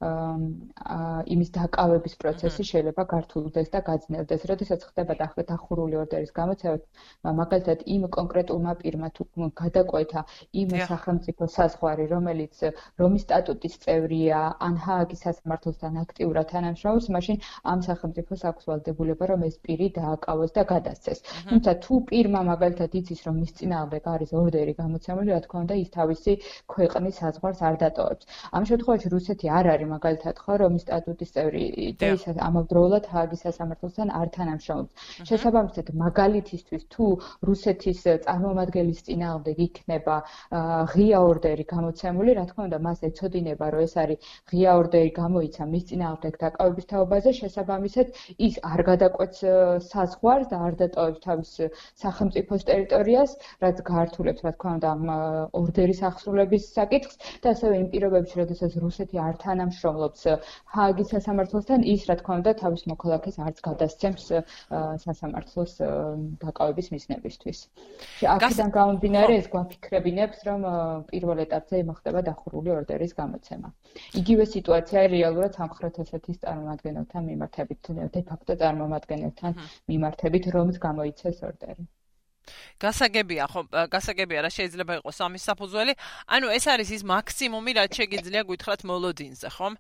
S2: იმის დაკავების პროცესი შეიძლება გართულდეს და გაძნელდეს. როდესაც ხდება დახურული ორდერის გამოცემა, მაგალითად იმ კონკრეტულმა პირმა თუ გადაკვეთა იმ სახელმწიფო საზღვარი, რომელიც რომის სტატუტის წევრია, ან ჰააგის სასამართლოსთან აქტიურად თანამშრომლობს, მაშინ ამ სახელმწიფოს აქვს ვალდებულება, რომ ეს პირი დააკავოს და გადასცეს. თუმცა თუ პირმა მაგალითად იცის, რომ მის წინააღმდეგ არის ორდერი გამოცემული, რა თქმა უნდა, ის თავისი ქვეყნის საზღვარს არ დატოვებს. ამ შემთხვევაში რუსეთი არ არის მაგალითად ხო რომის სტატუტის წევრი და ის ამავდროულად ჰააგის სასამართლოსთან არ თანამშრომლობს. შესაბამისად, მაგალითისთვის თუ რუსეთის წარმომადგენლის წინააღმდეგ იქნება ღია ორდერი გამოცემული, რა თქმა უნდა, მას ეცოდინება, რომ ეს არის ღია ორდერი გამოიცა მის წინააღმდეგ დაკავების თაობაზე, შესაბამისად, ის არ გადაკვეთს საზღვარს და არ დატოვებს თავის სახელმწიფოს ტერიტორიას, რაც გაართულებს, რა თქმა უნდა, ამ ორდერის აღსრულების საკითხს და ასევე იმ პირობებში, როდესაც რუსეთი არ თანამშრომლობს ჰააგის სასამართლოსთან, ის, რა თქმა უნდა, თავის მოქალაქეს არც გადასცემს სასამართლოს დაკავების მიზნებისთვის. აქედან გამომდინარე, ეს გვაფიქრებინებს, რომ პირველ ეტაპზე მოხდება დახურული ორდერის გამოცემა. იგივე სიტუაცია რეალურად სამხრეთ ოსეთის წარმომადგენელთან მიმართებით, დე-ფაქტო წარმომადგენელთან მიმართებით, რომც გამოიცეს ორდერი.
S1: გასაგებია, ხო, გასაგებია რა შეიძლება იყოს ამის საფუძველი. ანუ ეს არის ის მაქსიმუმი, რაც შეგიძლია გითხრათ მოლოდინზე, ხომ?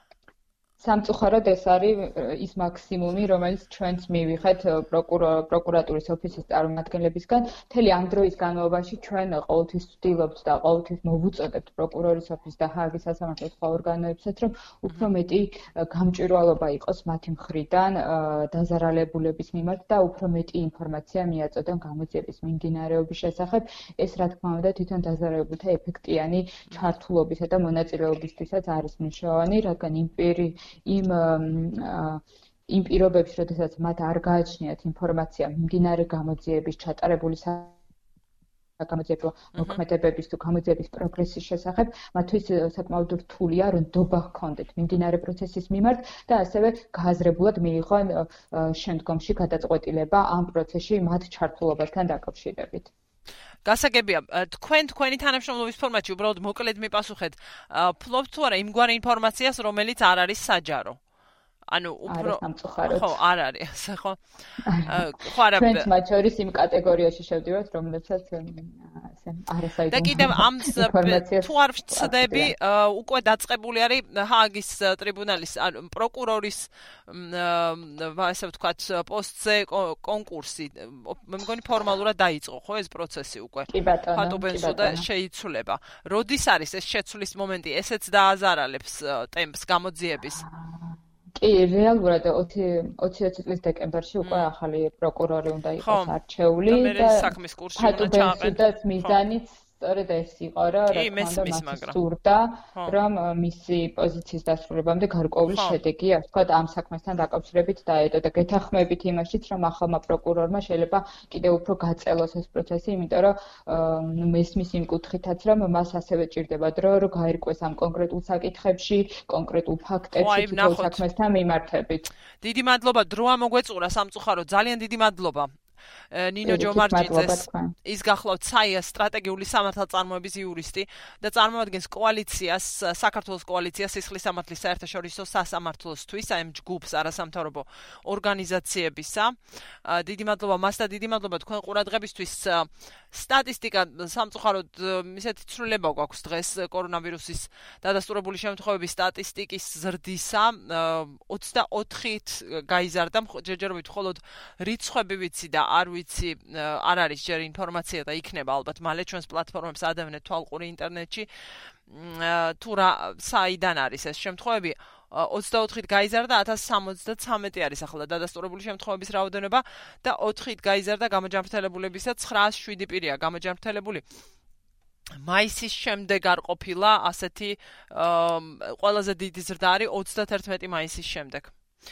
S2: სამწუხაროდ ეს არის ის მაქსიმუმი, რომელიც ჩვენც მივიღეთ პროკურატურის ოფისის წარმომადგენლებისგან. მთელი ამ დროის განმავლობაში ჩვენ ყოველთვის ვცდილობთ და ყოველთვის მოვუწოდებთ პროკურორის ოფისს და ჰააგის სასამართლოს სხვა ორგანოებსაც, რომ უფრო მეტი გამჭვირვალობა იყოს მათი მხრიდან დაზარალებულების მიმართ და უფრო მეტი ინფორმაცია მიაწოდონ გამოძიების მიმდინარეობის შესახებ. ეს რა თქმა უნდა თვითონ დაზარალებულთა ეფექტიანი ჩართულობისა და მონაწილეობისთვისაც არის მნიშვნელოვანი, რადგან იმ პირი იმ იმ პირობებში, როდესაც მათ არ გააჩნიათ ინფორმაცია მიმდინარე გამოძიების ჩატარებული გამოძიებო მოქმედებების თუ გამოძიების პროგრესის შესახებ, მათთვის საკმაოდ რთულია, რომ ნდობა ჰქონდეთ მიმდინარე პროცესის მიმართ და ასევე გააზრებულად მიიღონ შემდგომში გადაწყვეტილება ამ პროცესში მათ ჩართულობასთან დაკავშირებით.
S1: გასაგებია, თქვენ თქვენი თანამშრომლობის ფორმატში უბრალოდ მოკლედ მიპასუხეთ, ფლობთ თუ არა იმგვარ ინფორმაციას, რომელიც არ არის საჯარო. ანუ უფრო ხო, არ არის ასე ხო?
S2: ხო, არა. ჩვენ მათ შორის იმ კატეგორიაში შევდივართ, რომლებსაც ასე არასაიდუმლო
S1: და კიდევ ამ თუ არ ვცდები უკვე დაწყებული არის ჰააგის ტრიბუნალის პროკურორის ასე ვთქვათ პოსტზე კონკურსი მე მგონი ფორმალურად დაიწყო ხო ეს პროცესი უკვე ფატობენსო და შეიცვლება როდის არის ეს შეცვლის მომენტი ესეც დააზარალებს ტემპს გამოძიების
S2: კი რეალურად ოცი წლის დეკემბერში უკვე ახალი პროკურორი უნდა იყოს არჩეული და
S1: საქმის კურსი უნდა
S2: ჩააყენოს მიზანიც სწორედ ეს იყო რა რა სურდა რომ მისი პოზიციის დასრულებამდე გარკვეული შედეგი ასე ვთქვათ ამ საქმესთან დაკავშირებით დაედო და გეთანხმებით იმაშიც რომ ახალმა პროკურორმა შეიძლება კიდევ უფრო გაწელოს ეს პროცესი იმიტომ რომ მესმის იმ კუთხითაც რომ მას ასევე ჭირდება დრო რომ გაირკვეს ამ კონკრეტულ საკითხებში კონკრეტულ ფაქტებში თვითონ საქმესთან მიმართებით
S1: დიდი მადლობა დრო ამოგვეწურა სამწუხარო ძალიან დიდი მადლობა ნინო ჯომარჯიძეს ის გახლავთ საია სტრატეგიული სამართალწარმოების იურისტი და წარმოადგენს კოალიციას საქართველოს კოალიციას სისხლის სამართლის საერთაშორისო სასამართლოსთვის აი ამ ჯგუფს არასამთავრობო ორგანიზაციებისა დიდი მადლობა მას და დიდი მადლობა თქვენ ყურადღებისთვის სტატისტიკა სამწუხაროდ ისეთი ცვლილება გვაქვს დღეს კორონავირუსის დადასტურებული შემთხვევების სტატისტიკის ზრდისა ოცდაოთხით გაიზარდა ჯერჯერობით მხოლოდ რიცხვები ვიცი და არ ვიცი არ არის ჯერ ინფორმაცია და იქნება ალბათ მალე ჩვენს პლატფორმებს ადევნეთ თვალყური ინტერნეტში თუ რა საიდან არის ეს შემთხვევები ოცდაოთხით გაიზარდა ათას სამოცდათრამეტი არის ახლა დადასტურებული შემთხვევების რაოდენობა და ოთხით გაიზარდა გამოჯანმრთელებულებისა ცხრაას შვიდი პირია გამოჯანმრთელებული მაისის შემდეგ არ ყოფილა ასეთი ყველაზე დიდი ზრდა არის ოცდათერთმეტი მაისის შემდეგ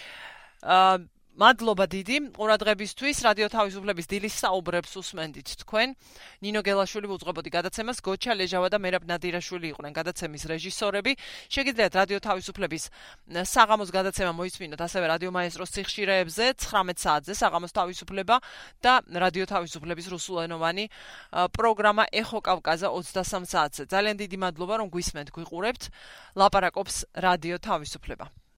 S1: მადლობა დიდი ყურადღებისთვის რადიო თავისუფლების დილის საუბრებს უსმენდით თქვენ ნინო გელაშვილი უძღვებოდი გადაცემას გოჩა ლეჟავა და მერაბ ნადირაშვილი იყვნენ გადაცემის რეჟისორები შეგიძლიათ რადიო თავისუფლების საღამოს გადაცემა მოისმინოთ ასევე რადიო მაესტროს სიხშირეებზე ცხრამეტ საათზე საღამოს თავისუფლება და რადიო თავისუფლების რუსულენოვანი პროგრამა ეხო კავკაზა ოცდასამ საათზე ძალიან დიდი მადლობა რომ გვისმენთ გვიყურებთ ლაპარაკობს რადიო თავისუფლება